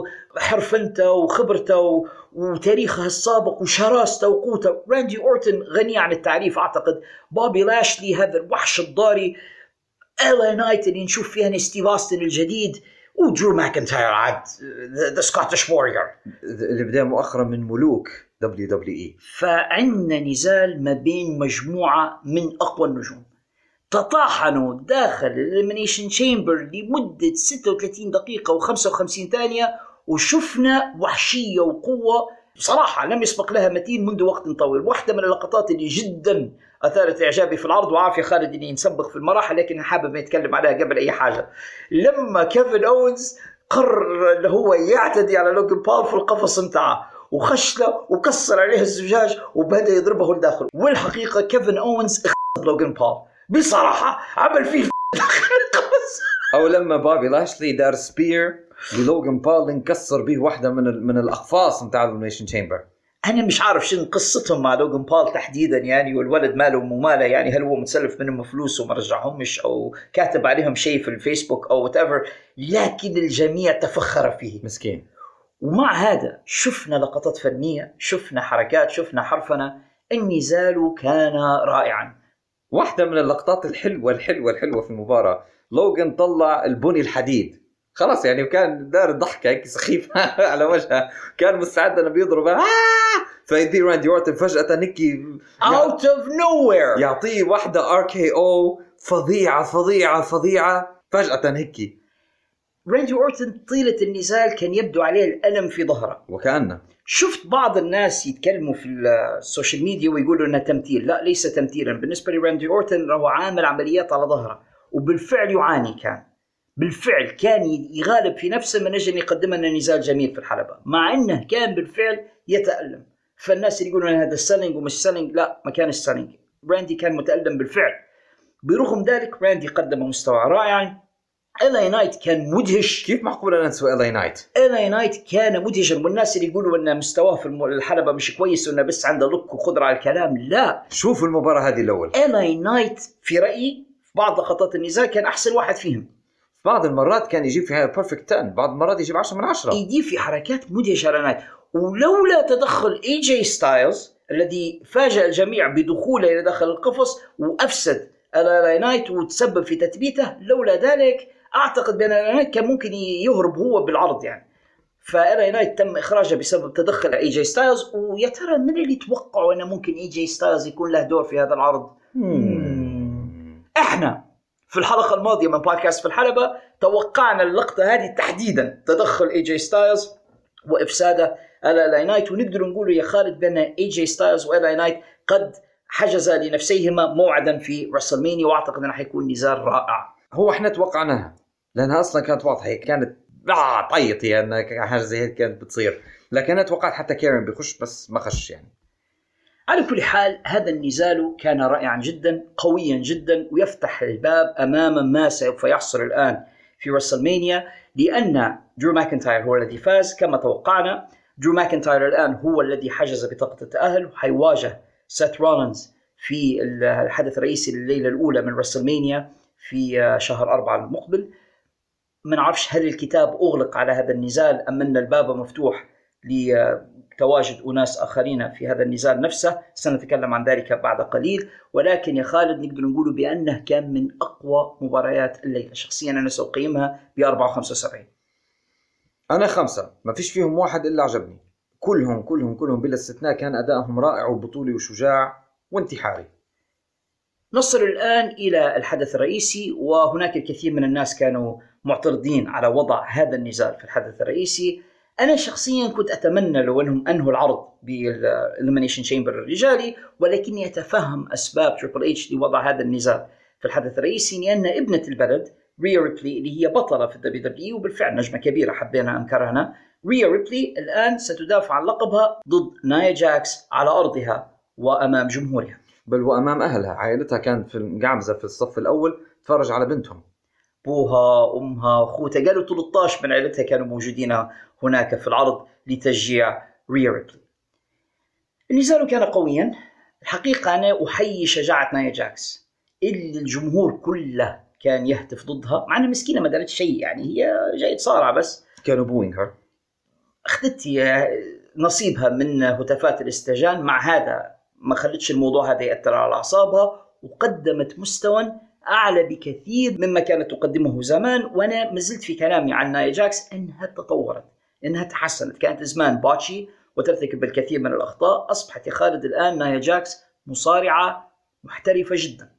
وحرفنته وخبرته وتاريخه السابق وشراسته وقوته. راندي أورتون غني عن التعريف أعتقد. بوبي لاشلي هذا الوحش الضاري. إل نايت اللي نشوف فيها ستيف أوستن الجديد. ودرو ماكنتاير عاد ذا سكوتش وورير اللي بدأ مؤخرا من ملوك دبليو دبليو إي. فعندنا نزال ما بين مجموعة من أقوى النجوم تطاحنوا داخل الإليمينيشن تشامبر لمدة ستة وثلاثين دقيقة وخمسة وخمسين ثانية، وشفنا وحشية وقوة صراحة لم يسبق لها متين منذ وقت طويل. واحدة من اللقطات اللي جدا أثارت إعجابي في العرض، وعافية خالد إني نسبق في المراحل لكن حابب نتكلم عليها قبل أي حاجة، لما كيفن أوينز قرر اللي هو يعتدي على لوغان بول في القفص متاعه وخش له وكسر عليه الزجاج وبدأ يضربه لداخل. والحقيقة كيفن أوينز اخذ لوغان بول بصراحة، عمل فيه داخل القفص. أو لما بوبي لاشلي دار سبير لوغان بول انكسر به واحدة من من الأقفاص متاع الإليمينيشن تشامبر. أنا مش عارف شنو قصتهم مع لوغان بول تحديدا يعني، والولد ماله وماله يعني، هل هو متسلف منهم فلوس وما رجعهمش أو كاتب عليهم شيء في الفيسبوك أو whatever، لكن الجميع تفخر فيه مسكين. ومع هذا شفنا لقطات فنية، شفنا حركات، شفنا حرفنة. النزال كان رائعا. واحدة من اللقطات الحلوة الحلوة الحلوة في المباراة لوغان طلع البني الحديد خلاص يعني، وكان دار ضحكة هيك سخيفة على وجهه، كان مستعد انه بيضربه آه! فيدي راندي اورتن فجأة نيكي out of nowhere يعطيه واحدة ار كي او فظيعة فظيعة فظيعة فجأة هيك. راندي اورتن طيلة النزال كان يبدو عليه الألم في ظهره وكأنه شفت بعض الناس يتكلموا في السوشيال ميديا ويقولوا انه تمثيل. لا، ليس تمثيلا. بالنسبة لراندي اورتن هو عامل عمليات على ظهره، وبالفعل يعاني، كان بالفعل كان يغالب في نفسه من أجل أن يقدم لنا نزال جميل في الحلبة، مع أنه كان بالفعل يتألم. فالناس اللي يقولون أن هذا السلينج ومش سلينج، لا، ما كان السلينج. راندي كان متألم بالفعل. برغم ذلك راندي قدم مستوى رائع. إل إيه نايت كان مدهش. كيف معقول أنا نسوي إل إيه نايت؟ إل إيه نايت كان مدهشا، والناس اللي يقولوا أن مستواه في الحلبة مش كويس وأنه بس عنده لوك وقدرة على الكلام، لا. شوفوا المباراة هذه الأول. إل إيه نايت في رأيي في بعض لقطات النزال كان أحسن واحد فيهم. بعض المرات كان يجيب فيها بيرفكت عشرة، بعض المرات يجيب عشرة من عشرة، يجيب في حركات مدهشة على نايت. ولولا تدخل اي جي ستايلز الذي فاجأ الجميع بدخوله إلى داخل القفص وأفسد إل إيه نايت وتسبب في تثبيته، لولا ذلك أعتقد بأن إل إيه نايت كان ممكن يهرب هو بالعرض يعني. فإل إيه نايت تم إخراجه بسبب تدخل اي جي ستايلز. ويا ترى من اللي توقعوا أنه ممكن اي جي ستايلز يكون له دور في هذا العرض؟ مم. إحنا في الحلقة الماضية من بودكاست في الحلبة توقعنا اللقطة هذه تحديدا، تدخل اي جي ستايلز وإفساده على إل إيه نايت. ونقدر نقول يا خالد بأن اي جي ستايلز وإل إيه نايت قد حجز لنفسيهما موعدا في رسلمانيا، وأعتقد أنه حيكون نزال رائع. هو احنا توقعناها لأنها أصلا كانت واضحة، كانت آه طيط يعني حاجة زي هيك كانت بتصير، لكن أنا توقعت حتى كيرن بيخش بس ما خش يعني. على كل حال هذا النزال كان رائعا جدا، قويا جدا، ويفتح الباب أمام ما سوف يحصل الآن في رسلمانيا، لأن درو ماكنتاير هو الذي فاز كما توقعنا. درو ماكنتاير الآن هو الذي حجز بطاقة التأهل، وحيواجه سيث رولينز في الحدث الرئيسي لليلة الأولى من رسلمانيا في شهر أربعة المقبل. ما نعرفش هل الكتاب أغلق على هذا النزال أم أن الباب مفتوح لتواجد أناس آخرين في هذا النزال نفسه، سنتكلم عن ذلك بعد قليل. ولكن يا خالد نقدر نقول بأنه كان من أقوى مباريات الليلة. شخصيا أنا سأقيمها بأربعة وخمسة وسبعين. أنا خمسة، ما فيش فيهم واحد إلا عجبني. كلهم كلهم كلهم بلا استثناء كان أدائهم رائع وبطولي وشجاع وانتحاري. نصل الآن إلى الحدث الرئيسي، وهناك الكثير من الناس كانوا معترضين على وضع هذا النزال في الحدث الرئيسي. أنا شخصيا كنت أتمنى لو أنهم أنهوا العرض بالإليمينيشن تشامبر الرجالي، ولكني أتفهم أسباب تريبل إتش لوضع هذا النزال في الحدث الرئيسي، لأن ابنة البلد ريا ريبلي اللي هي بطلة في الدبليو دبليو إي وبالفعل نجمة كبيرة حبينا أم كرهنا، ريا ريبلي الآن ستدافع عن لقبها ضد نايا جاكس على أرضها وأمام جمهورها، بل وأمام أهلها. عائلتها كانت في قاعدة في الصف الأول تفرج على بنتهم، أبوها أمها أخوتها، قالوا ثلاثة عشر من عائلتها كانوا موجودين هناك في العرض لتشجيع ريا ريبلي. النزال كان قويا الحقيقة. أنا أحيي شجاعة نايا جاكس اللي الجمهور كله كان يهتف ضدها، مع أنها مسكينة ما دارت شيء يعني، هي جاي تصارع بس. كانوا بوينغر، أخذت نصيبها من هتافات الاستهجان. مع هذا ما خلتش الموضوع هذا يأثر على أعصابها، وقدمت مستوى أعلى بكثير مما كانت تقدمه زمان. وأنا مازلت في كلامي عن نايا جاكس أنها تطورت، أنها تحسنت. كانت زمان باتشي وترتكب الكثير من الأخطاء، أصبحت يا خالد الآن نايا جاكس مصارعة محترفة جدا.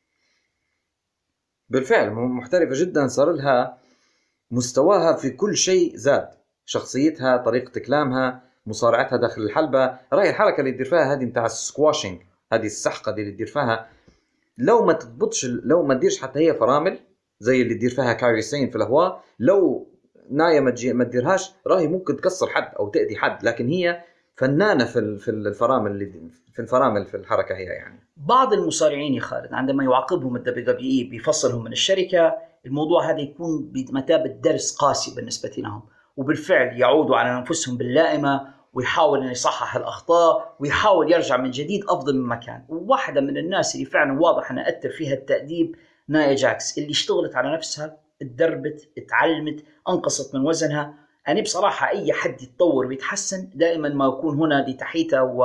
بالفعل محترفة جدا، صار لها مستواها في كل شيء زاد، شخصيتها، طريقة كلامها، مصارعتها داخل الحلبة. رأي الحركة اللي تدير فيها هذه متاع السكواشينج، هذه السحقة دي اللي تدير فيها، لو ما تضبطش، لو ما تديرش حتى هي فرامل زي اللي تدير فيها كايري سين في الهواء، لو نايا ما ما تديرهاش راهي ممكن تكسر حد أو تأذي حد. لكن هي فنانة في في الفرامل، اللي في الفرامل في الحركة هي يعني. بعض المصارعين يا خالد عندما يعاقبهم الدبليو دبليو إي بيفصلهم من الشركة، الموضوع هذا يكون بمثابة درس قاسي بالنسبة لهم، وبالفعل يعودوا على أنفسهم باللائمة ويحاول أن يصحح الأخطاء ويحاول يرجع من جديد أفضل مما كان. وواحدة من الناس اللي فعلا واضح أن أثر فيها التأديب نايا جاكس، اللي اشتغلت على نفسها، اتدربت، اتعلمت، أنقصت من وزنها. أنا بصراحة أي حد يتطور ويتحسن دائما ما يكون هنا لتحيته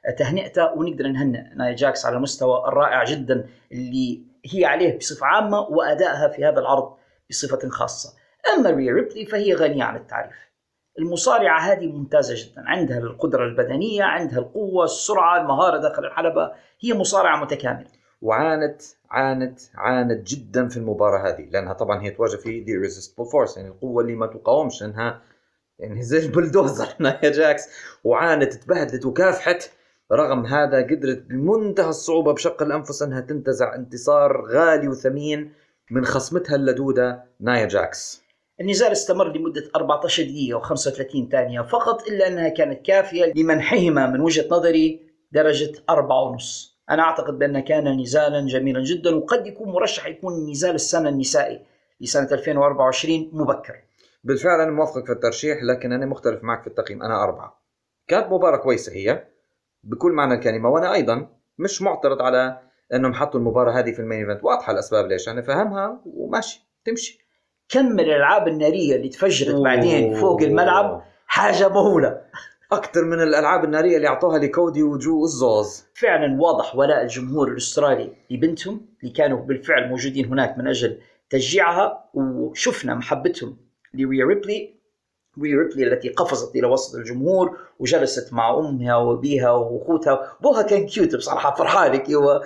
تهنئته ونقدر نهنئ نايا جاكس على المستوى الرائع جدا اللي هي عليه بصفة عامة وأدائها في هذا العرض بصفة خاصة. أما ريا ريبلي فهي غنية عن التعريف. المصارعة هذه ممتازة جدا، عندها القدرة البدنية، عندها القوة، السرعة، المهارة داخل الحلبة، هي مصارعة متكاملة. وعانت عانت عانت جدا في المباراة هذه، لأنها طبعا هي تواجه في the irresistible force، يعني القوة اللي ما تقاومش، إنها يعني زي البلدوزر نايا جاكس، وعانت تبهدلت وكافحت. رغم هذا قدرت بمنتهى الصعوبة بشق الأنفس أنها تنتزع انتصار غالي وثمين من خصمتها اللدودة نايا جاكس. النزال استمر لمدة أربعة عشر دقيقة وخمسة وثلاثين ثانية فقط، إلا أنها كانت كافية لمنحهما من وجهة نظري درجة أربعة ونص. أنا أعتقد بأنه كان نزالا جميلا جدا، وقد يكون مرشح يكون نزال السنة النسائي لسنة ألفين وأربعة وعشرين مبكر. بالفعل أنا موافق في الترشيح، لكن أنا مختلف معك في التقييم، أنا أربعة. كانت مباراة كويسة هي بكل معنى الكلمة، وأنا أيضا مش معترض على أنهم حطوا المباراة هذه في المين إيفنت. واضحة الأسباب ليش، أنا فهمها وماشي تمشي. كم الألعاب النارية اللي تفجرت أوه. بعدين فوق الملعب حاجة مهولة، أكثر من الألعاب النارية اللي أعطوها لكودي وجو الزوز. فعلا واضح ولاء الجمهور الأسترالي لبنتهم اللي كانوا بالفعل موجودين هناك من أجل تشجيعها، وشفنا محبتهم لريا ريبلي. ريا ريبلي التي قفزت إلى وسط الجمهور وجلست مع أمها وبيها وأخوتها. بوها كان كيوت بصراحة، فرحانك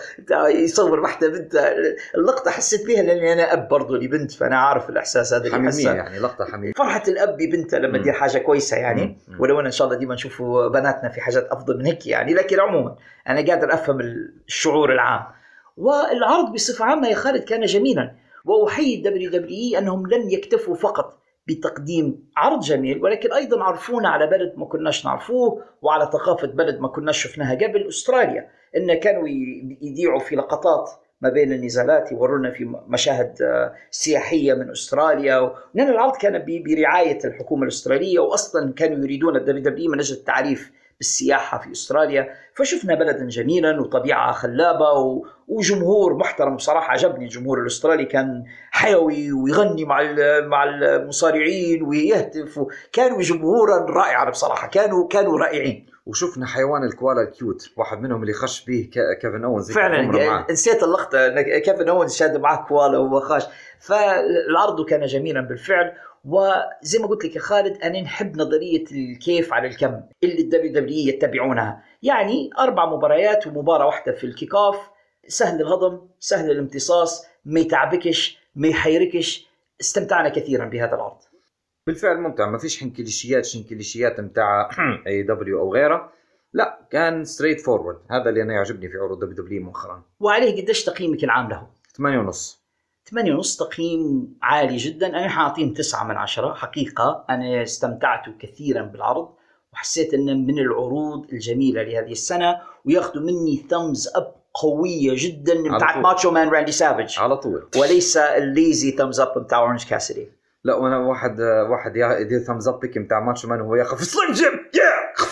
يصور واحدة بنت. اللقطة حسيت بها لأني أنا أب برضو لبنت، فأنا عارف الإحساس هذا اللي حميمية، يعني لقطة حميمية، فرحة الأب ببنته لما دير حاجة كويسة يعني. مم. ولو أن إن شاء الله ديما نشوفوا بناتنا في حاجات أفضل من هيك يعني، لكن عموما أنا قادر أفهم الشعور العام. والعرض بصفة عامة يا خالد كان جميلا، وأحيي دبليو دبليو إي أنهم لم يكتفوا فقط بتقديم عرض جميل، ولكن أيضا عرفونا على بلد ما كناش نعرفوه، وعلى ثقافة بلد ما كناش شفناها قبل، أستراليا. إن كانوا يذيعوا في لقطات ما بين النزالات، يورونا في مشاهد سياحية من أستراليا، لأن العرض كان برعاية الحكومة الأسترالية، وأصلا كانوا يريدون الدبليو دبليو من أجل التعريف بالسياحة في أستراليا. فشفنا بلدا جميلا وطبيعة خلابة وجمهور محترم. بصراحة عجبني الجمهور الأسترالي، كان حيوي ويغني مع مع المصارعين ويهتف، وكانوا جمهورا رائعا بصراحة، كانوا كانوا رائعين. وشفنا حيوان الكوالا الكيوت، واحد منهم اللي خش به كيفن أوينز. فعلا نسيت اللقطة، كيفن أوينز شاد معه كوالا وخاش. فالعرض كان جميلا بالفعل. وزي ما قلت لك يا خالد، أنا نحب نظرية الكيف على الكم اللي الدبليو دبليو يتبعونها. يعني أربع مباريات ومباراة واحدة في الكيك أوف، سهل الهضم، سهل الامتصاص، ما يتعبكش، ما يحيركش. استمتعنا كثيرا بهذا العرض. بالفعل ممتع، ما فيش حنكليشيات شنكليشيات متاع اي دبليو او غيره، لا كان ستريت فورورد. هذا اللي انا يعجبني في عروض دبليو دبليو مؤخرا. وعليه قديش تقييمك العام له؟ ثمانية ونص. ثمانية ونص تقييم عالي جدا. أنا حاعطيهم تسعة من عشرة. حقيقة أنا استمتعت كثيرا بالعرض، وحسيت أنه من العروض الجميلة لهذه السنة، ويأخذوا مني ثمز أب قوية جدا بتاعت ماتشو مان راندي سافيج على طول، وليس الليزي ثمز أب بتاع أورنج كاسيدي. لا، وانا واحد واحد يدير ثمز أب بيك بتاع ماتشو مان وهو يقف سليم جيم. yeah!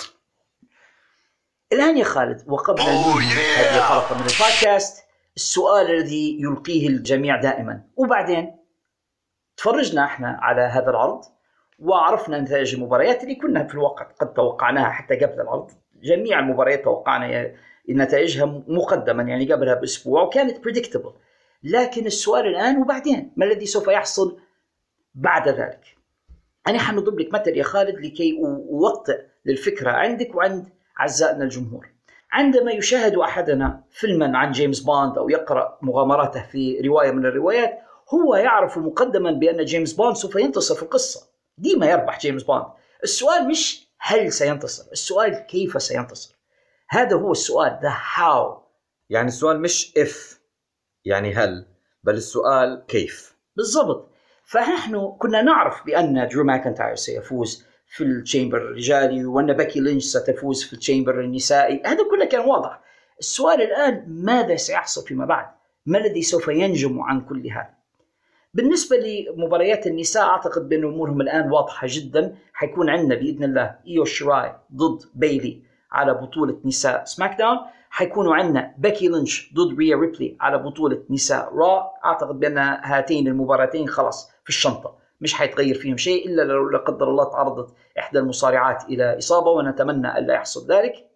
الآن يا خالد، وقبل oh, yeah! هذه الحلقة من البودكاست، السؤال الذي يلقيه الجميع دائما، وبعدين تفرجنا احنا على هذا العرض وعرفنا نتائج المباريات اللي كنا في الوقت قد توقعناها حتى قبل العرض. جميع المباريات توقعنا نتائجها مقدما يعني قبلها بأسبوع، وكانت predictable. لكن السؤال الآن، وبعدين ما الذي سوف يحصل بعد ذلك؟ أنا حنضرب لك مثل يا خالد لكي أوطئ للفكرة عندك وعند أعزائنا الجمهور. عندما يشاهد أحدنا فيلما عن جيمس بوند أو يقرأ مغامراته في رواية من الروايات، هو يعرف مقدما بأن جيمس بوند سوف ينتصر في القصة، ديما يربح جيمس بوند. السؤال مش هل سينتصر، السؤال كيف سينتصر. هذا هو السؤال، the how. يعني السؤال مش if يعني هل، بل السؤال كيف بالضبط. فنحن كنا نعرف بأن درو ماكنتاير سيفوز في التشامبر الرجالي، وأن باكي لينش ستفوز في التشامبر النسائي، هذا كله كان واضح. السؤال الآن ماذا سيحصل فيما بعد؟ ما الذي سوف ينجم عن كل هذا؟ بالنسبة لمباريات النساء أعتقد بأن أمورهم الآن واضحة جدا. حيكون عندنا بإذن الله إيو شيراي ضد بايلي على بطولة نساء سماك داون، حيكونوا عندنا باكي لينش ضد ريا ريبلي على بطولة نساء را. أعتقد بأن هاتين المباراتين خلاص في الشنطة، مش حيتغير فيهم شيء إلا لو لا قدر الله تعرضت إحدى المصارعات إلى إصابة، ونتمنى ألا يحصل ذلك.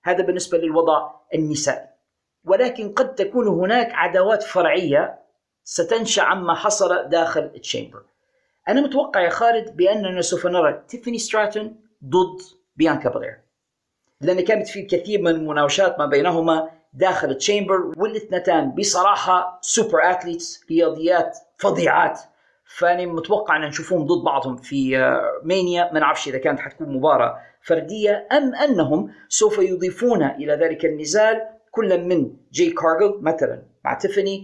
هذا بالنسبة للوضع النسائي. ولكن قد تكون هناك عداوات فرعية ستنشأ عما حصل داخل التشامبر. أنا متوقع يا خالد بأننا سوف نرى تيفاني ستراتون ضد بيانكا بالير، لأن كانت في كثير من المناوشات ما بينهما داخل التشامبر، والاثنتان بصراحة سوبر أثليتس، رياضيات فظيعات. فأنا متوقع أن نشوفهم ضد بعضهم في مانيا. ما نعرفش إذا كانت حتكون مباراة فردية أم أنهم سوف يضيفون إلى ذلك النزال كل من جاي كارجل مثلا مع تيفاني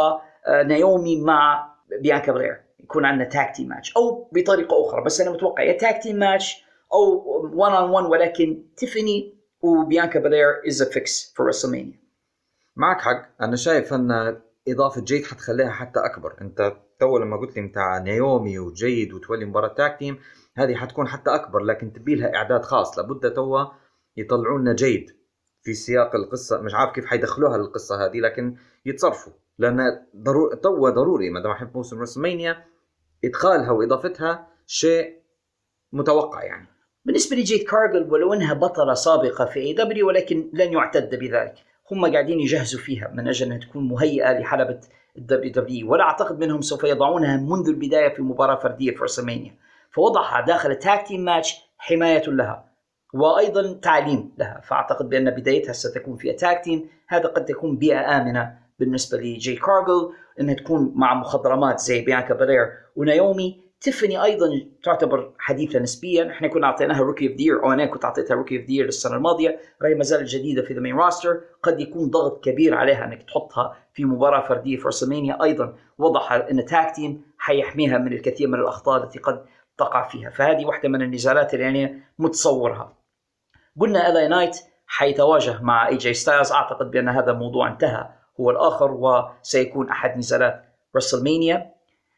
ونايومي مع بيانكا بالير، يكون عندنا تاك تيم ماتش أو بطريقة أخرى. بس أنا متوقع يا تاك تيم ماتش أو one on one، ولكن تيفاني وبيانكا بالير is a fix for WrestleMania. معك حق. أنا شايف أن إضافة جيد حتخليها حتى أكبر. أنت تو لما قلت لي متاع نايومي وجيد وتولي مباراة تاك تيم، هذه حتكون حتى أكبر، لكن تبيلها إعداد خاص. لابد توا يطلعون جيد في سياق القصة. مش عارف كيف حيدخلوها للقصة هذه، لكن يتصرفوا، لأن ضروري توا ضروري ما دام حب موسم رسلمانيا إدخالها وإضافتها شيء متوقع. يعني بالنسبة لجيد كارجل، ولو أنها بطلة سابقة في اي دبليو، ولكن لن يعتد بذلك. هم قاعدين يجهزوا فيها من أجل أنها تكون مهيئة لحلبة الدبليو دبليو، ولا أعتقد منهم سوف يضعونها منذ البداية في مباراة فردية في رسلمانيا. فوضعها داخل تاك تيم ماتش حماية لها وأيضا تعليم لها. فأعتقد بأن بدايتها ستكون في تاك تيم. هذا قد تكون بيئة آمنة بالنسبة لجاي كارجل، أنها تكون مع مخضرمات زي بيانكا بالير ونايومي. تيفاني أيضا تعتبر حديثة نسبيا. احنا كنا أعطيناها روكي اوف دير، أو أنا كنت أعطيتها روكي اوف دير السنة الماضية. راهي ما زالت جديدة في ذا مين راستر. قد يكون ضغط كبير عليها أنك تحطها في مباراة فردية في رسلمانيا. أيضا وضعها أن تاك تيم حيحميها من الكثير من الأخطاء التي قد تقع فيها. فهذه واحدة من النزالات اللي يعني متصورها. قلنا إلي نايت حيتواجه مع اي جي ستايلز. أعتقد بأن هذا الموضوع انتهى، هو الآخر وسيكون أحد نزالات رسلمانيا.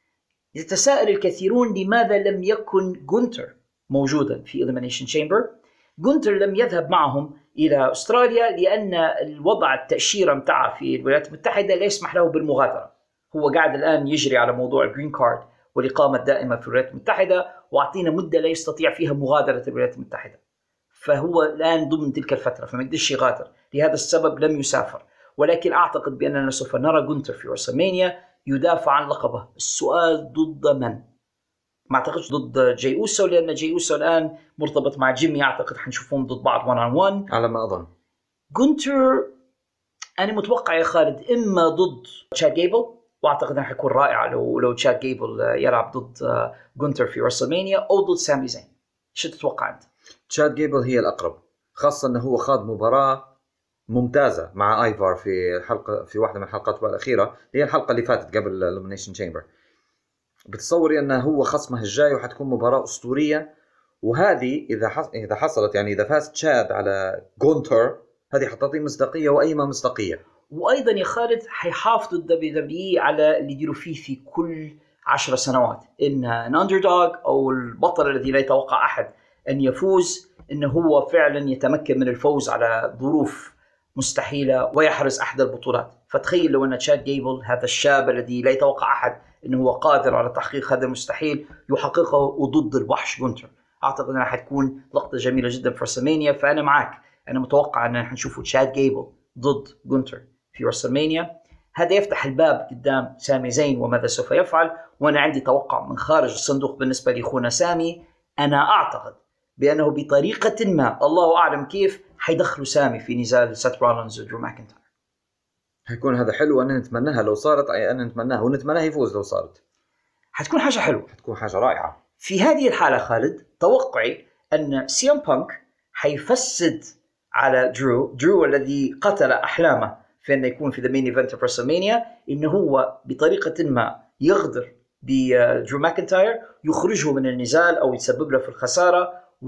يتساءل الكثيرون لماذا لم يكن غونتر موجودا في Elimination Chamber. غونتر لم يذهب معهم إلى أستراليا لأن الوضع التأشيرة متاعه في الولايات المتحدة لا يسمح له بالمغادرة. هو قاعد الآن يجري على موضوع الجرين كارد والإقامة الدائمة في الولايات المتحدة، وأعطينا مدة لا يستطيع فيها مغادرة الولايات المتحدة. فهو الآن ضمن تلك الفترة، فما يقدرش يغادر. لهذا السبب لم يسافر. ولكن أعتقد بأننا سوف نرى غونتر في رسلمانيا يدافع عن لقبه. السؤال ضد من؟ ما أعتقدش ضد جاي أوسو، لأن جاي أوسو الآن مرتبط مع جيمي. أعتقد حنشوفهم ضد بعض وان on one على ما أظن. غونتر أنا متوقع يا خالد إما ضد تشاد جيبل، وأعتقد أنه حيكون رائع لو لو تشاد جيبل يلعب ضد غونتر في رسلمانيا، أو ضد سامي زين. شو تتوقع أنت؟ تشاد جيبل هي الأقرب، خاصة أنه هو خاض مباراة ممتازة مع آيفار في الحلقة في واحدة من الحلقات الأخيرة، هي الحلقة اللي فاتت قبل Elimination Chamber. بتصوري أنه هو خصمه الجاي وحتكون مباراة أسطورية. وهذه إذا حص... إذا حصلت يعني إذا فاز تشاد على غونتر، هذه حتعطيه مصداقية وأيما مصداقية. وأيضا يا خالد حيحافظوا الدبليو دبليو على اللي يديروا فيه في كل عشر سنوات، إن الأندردوغ أو البطل الذي لا يتوقع أحد أن يفوز، إنه هو فعلا يتمكن من الفوز على ظروف مستحيلة ويحرز أحد البطولات. فتخيل لو أن تشاد جيبل هذا الشاب الذي لا يتوقع أحد أنه هو قادر على تحقيق هذا المستحيل يحققه وضد الوحش غونتر. أعتقد أنها حتكون لقطة جميلة جدا في رسلمانيا. فأنا معك، أنا متوقع أن نشوف تشاد جيبل ضد غونتر في رسلمانيا. هذا يفتح الباب قدام سامي زين وماذا سوف يفعل. وأنا عندي توقع من خارج الصندوق بالنسبة لأخونا سامي. أنا أعتقد بأنه بطريقة ما، الله أعلم كيف، حيدخلوا سامي في نزال سيث رولينز ودرو ماكنتاير. هيكون هذا حلو. أنا نتمناها لو صارت، أي أنا نتمناها ونتمناها يفوز لو صارت. حتكون حاجة حلوة، حتكون حاجة رائعة. في هذه الحالة خالد توقعي أن سي ام بانك حيفسد على درو درو الذي قتل أحلامه في أنه يكون في the main event of WrestleMania، إنه هو بطريقة ما يغدر بدرو ماكنتاير، يخرجه من النزال أو يسبب له في الخسارة،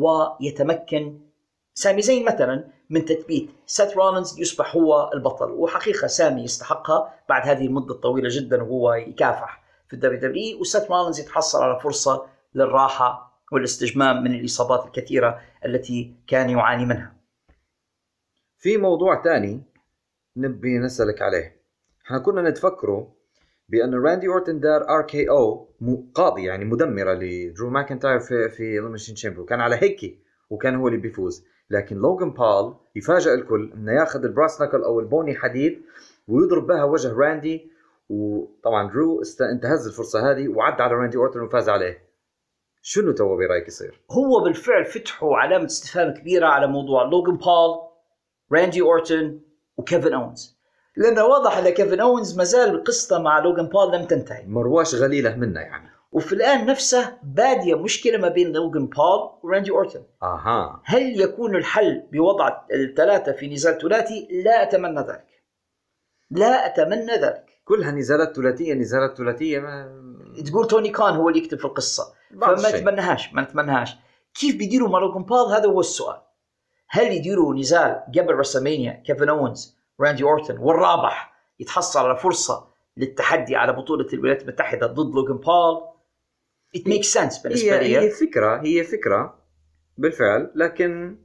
ويتمكن سامي زين مثلا من تثبيت سيث رولينز يصبح هو البطل. وحقيقة سامي يستحقها بعد هذه المدة الطويلة جدا وهو يكافح في الدبليو دبليو، وسيث رولينز يتحصل على فرصة للراحة والاستجمام من الإصابات الكثيرة التي كان يعاني منها. في موضوع تاني نبي نسألك عليه. احنا كنا نتفكروا بأن راندي أورتن دار ار كي او قاضي يعني مدمرة لدرو ماكنتاير في في Elimination Chamber، وكان على هيك وكان هو اللي بيفوز. لكن لوغان بول يفاجئ الكل انه ياخذ البراس نكل او البوني حديد ويضرب بها وجه راندي، وطبعا درو است... انتهز الفرصه هذه وعد على راندي اورتن وفاز عليه. شنو تو برايك يصير؟ هو بالفعل فتحوا علامه استفهام كبيره على موضوع لوغان بول، راندي اورتن وكيفن اونز، لانه واضح ان كيفن اونز ما زال القصه مع لوغان بول لم تنتهي، مرواش غليله منه يعني. وفي الآن نفسه بادية مشكلة ما بين لوغان بول وراندي أورتن. أها. هل يكون الحل بوضع الثلاثة في نزال ثلاثي؟ لا أتمنى ذلك، لا أتمنى ذلك. كلها نزالات ثلاثية نزالات ثلاثية ما... تقول توني كان هو اللي يكتب في القصة، فما نتمناهاش ما نتمناهاش. كيف بيديروا مع لوغان بول؟ هذا هو السؤال. هل يديروا نزال قبل رسلمانيا كيفن أونز راندي أورتن والرابح يتحصل على فرصة للتحدي على بطولة الولايات المتحدة ضد لوغان بول؟ It makes sense بالنسبة هي لي. هي فكرة هي فكرة بالفعل، لكن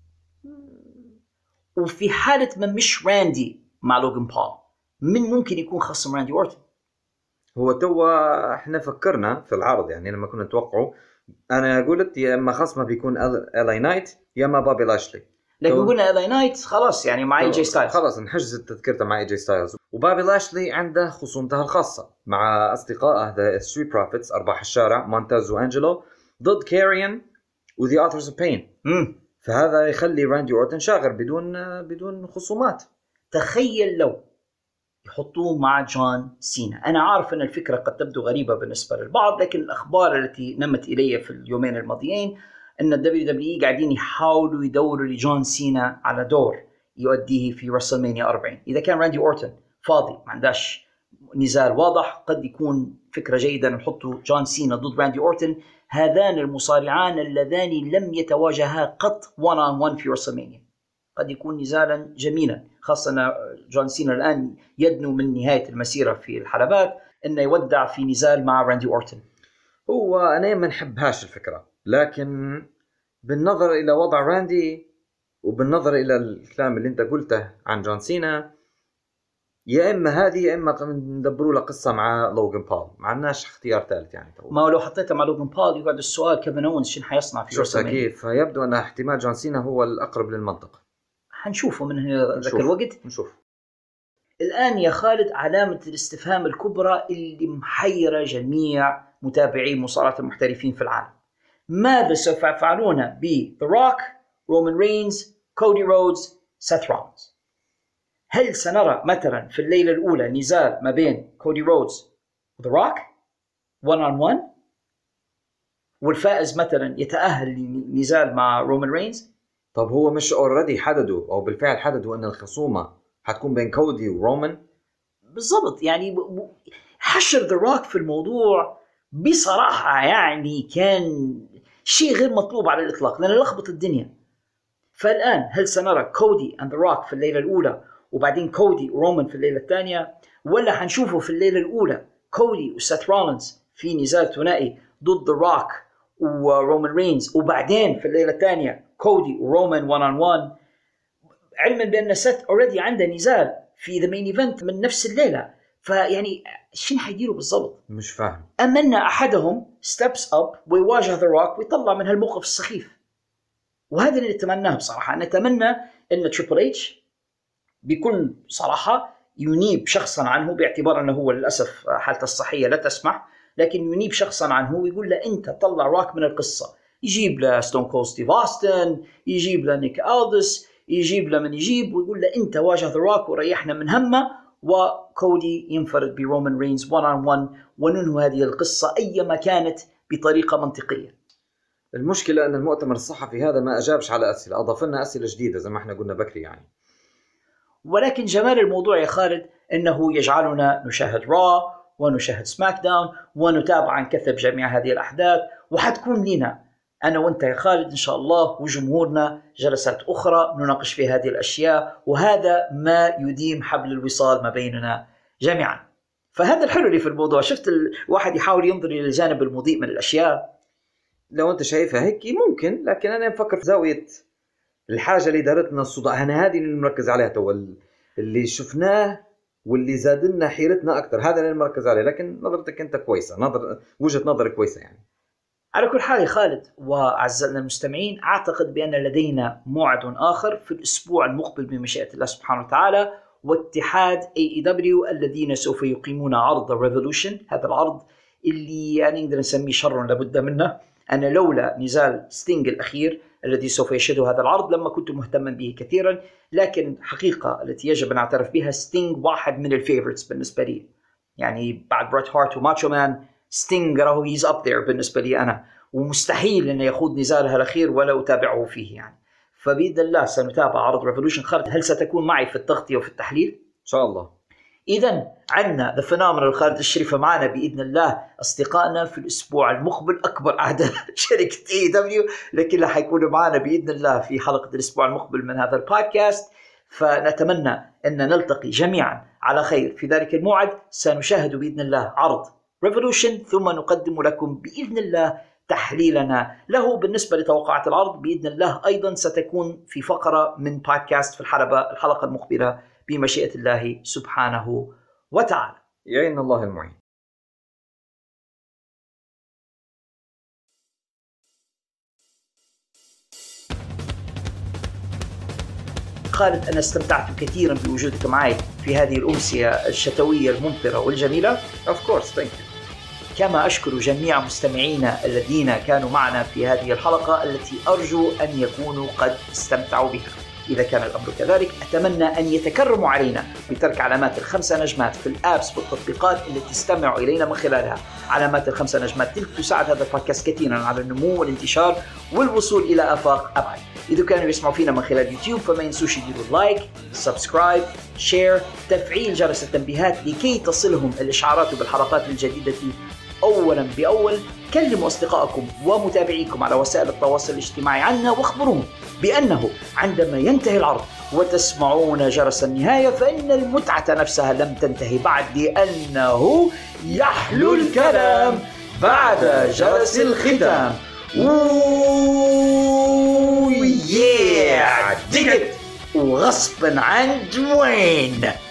وفي حالة ما مش راندي مع لوغان بول، من ممكن يكون خصم راندي أورتن؟ هو توا احنا فكرنا في العرض يعني لما كنا نتوقعه، انا قلت يا اما خصمه بيكون إلي نايت يا اما بابي لاشلي، لكن قلنا إلي نايت خلاص يعني مع اي جي ستايلز، خلاص انحجزت تذكرته مع اي جي ستايلز. وبابي لاشلي عنده خصومته الخاصة مع أصدقائه ذا ستريت بروفيتس أرباح الشارع مونتاز وأنجلو ضد كاريان وذي أوثرز أوف بين. فهذا يخلي راندي أورتن شاغر بدون بدون خصومات. تخيل لو يحطوه مع جون سينا. أنا عارف أن الفكرة قد تبدو غريبة بالنسبة للبعض، لكن الأخبار التي نمت إلي في اليومين الماضيين أن الدبليو دبليو إي قاعدين يحاولوا يدوروا لجون سينا على دور يؤديه في رسلمانيا أربعين. إذا كان راندي أورتن فاضي ما عنداش نزال واضح، قد يكون فكرة جيدة نحطوا جون سينا ضد راندي أورتن. هذان المصارعان اللذان لم يتواجها قط وان اون وان في رسلمانيا، قد يكون نزالا جميلا، خاصة أن جون سينا الآن يدنو من نهاية المسيرة في الحلبات أنه يودع في نزال مع راندي أورتن. هو أنا ما نحبهاش الفكرة، لكن بالنظر إلى وضع راندي وبالنظر إلى الكلام اللي أنت قلته عن جون سينا، يا إما هذه يا إما ندبروا له قصة مع لوغان بول، ما عندناش اختيار ثالث يعني. تو ما لو حطيته مع لوغان بول يقعد السؤال كيفن أونز شنو حيصنع في رسلمانيا؟ كيف يبدو أن احتمال جون سينا هو الأقرب للمنطق. حنشوفه من هنا ذاك الوقت. نشوف. الآن يا خالد علامة الاستفهام الكبرى اللي محيرة جميع متابعي مصارعة المحترفين في العالم. ماذا سوف يفعلون ب The Rock, رومان رينز, كودي رودز, سيث رولينز؟ هل سنرى مثلا في الليلة الأولى نزال ما بين كودي رودز و The Rock one on one، والفائز مثلا يتأهل لنزال مع رومان رينز؟ طب هو مش already حددوا أو بالفعل حددوا أن الخصومة هتكون بين كودي ورومان؟ بالضبط. يعني حشر The Rock في الموضوع بصراحة يعني كان شيء غير مطلوب على الإطلاق، لأنه لخبط الدنيا. فالآن هل سنرى كودي and The Rock في الليلة الأولى وبعدين كودي ورومان في الليلة الثانية، ولا حنشوفه في الليلة الأولى كودي وسيث رولينز في نزال ثنائي ضد The Rock ورومان رينز، وبعدين في الليلة الثانية كودي ورومان one on one، علما بأن سيث already عنده نزال في the main event من نفس الليلة؟ فيعني شنو حيديروا بالضبط؟ مش فاهم. أمنا أحدهم steps up ويواجه The Rock ويطلع من هالموقف السخيف، وهذا اللي نتمناه بصراحة. نتمنى أن تريبل إتش بكل صراحة ينيب شخصا عنه، باعتبار أنه هو للأسف حالته الصحية لا تسمح، لكن ينيب شخصا عنه ويقول له أنت طلع روك من القصة. يجيب له ستون كولد ستيف أوستن، يجيب له نيك ألدس، يجيب له من يجيب، ويقول له أنت واجه The Rock وريحنا من همه، وكودي ينفرد برومان رينز one on one وننهي هذه القصة أيما كانت بطريقة منطقية. المشكلة أن المؤتمر الصحفي هذا ما أجابش على أسئلة، أضاف لنا أسئلة جديدة زي ما احنا قلنا بكري يعني. ولكن جمال الموضوع يا خالد أنه يجعلنا نشاهد را ونشاهد سماك داون ونتابع عن كثب جميع هذه الأحداث، وحتكون لنا أنا وأنت يا خالد إن شاء الله وجمهورنا جلسات أخرى نناقش في هذه الأشياء، وهذا ما يديم حبل الوصال ما بيننا جميعا. فهذا الحلو اللي في الموضوع، شفت الواحد يحاول ينظر إلى الجانب المضيء من الأشياء. لو أنت شايفها هيك ممكن، لكن أنا بفكر في زاوية الحاجة اللي دارتنا الصداع. أنا هذه اللي نركز عليها تو، اللي شفناه واللي زادنا حيرتنا أكتر، هذا اللي نركز عليه. لكن نظرتك أنت كويسة، نظر وجهة نظرك كويسة يعني. على كل حال خالد وأعزائنا المستمعين، أعتقد بأن لدينا موعد آخر في الأسبوع المقبل بمشيئة الله سبحانه وتعالى، واتحاد إيه إي دبليو الذين سوف يقيمون عرض Revolution. هذا العرض اللي يعني نقدر نسميه شر لابد منه. أنا لولا نزال ستينغ الأخير الذي سوف يشهد هذا العرض لما كنت مهتما به كثيرا، لكن حقيقة التي يجب أن أعترف بها ستينغ واحد من الفيفورتس بالنسبة لي. يعني بعد بريت هارت وماتشو مان، ستينغ راهو هيز أب ذير بالنسبة لي أنا، ومستحيل أن يخوض نزالها الأخير ولا أتابعه فيه يعني. فبإذن الله سنتابع عرض ريفولوشن. خالد، هل ستكون معي في التغطية وفي التحليل؟ إن شاء الله. إذن عندنا The Phenomenal خالد الشريفة معنا بإذن الله أصدقائنا في الأسبوع المقبل. أكبر أعداء شركة إيه إي دبليو لكن حيكونوا معنا بإذن الله في حلقة الأسبوع المقبل من هذا البودكاست. فنتمنى أن نلتقي جميعا على خير في ذلك الموعد. سنشاهد بإذن الله عرض Revolution، ثم نقدم لكم بإذن الله تحليلنا له. بالنسبة لتوقعات العرض بإذن الله أيضا ستكون في فقرة من بودكاست في الحلبة الحلقة المقبلة بمشيئة الله سبحانه وتعالى. يعين الله المعين. خالد، أنا استمتعت كثيرا بوجودك معي في هذه الأمسية الشتوية الممطرة والجميلة. Of course, thank you. كما أشكر جميع مستمعينا الذين كانوا معنا في هذه الحلقة التي أرجو أن يكونوا قد استمتعوا بها. إذا كان الأمر كذلك أتمنى أن يتكرموا علينا بترك علامات الخمسة نجمات في الآبس والتطبيقات التي تستمعوا إلينا من خلالها. علامات الخمسة نجمات تلك تساعد هذا البودكاست كثيرا على النمو والانتشار والوصول إلى آفاق أبعد. إذا كانوا يسمعوا فينا من خلال يوتيوب فما ينسوش يديروا لايك، سبسكرايب، شير، تفعيل جرس التنبيهات لكي تصلهم الإشعارات بالحلقات الجديدة أولا بأول. كلموا أصدقائكم ومتابعيكم على وسائل التواصل الاجتماعي عنا واخبروهم بأنه عندما ينتهي العرض وتسمعون جرس النهاية فإن المتعة نفسها لم تنتهي بعد، لأنه يحلو الكلام بعد جرس الختام. وغصبا عن دوين.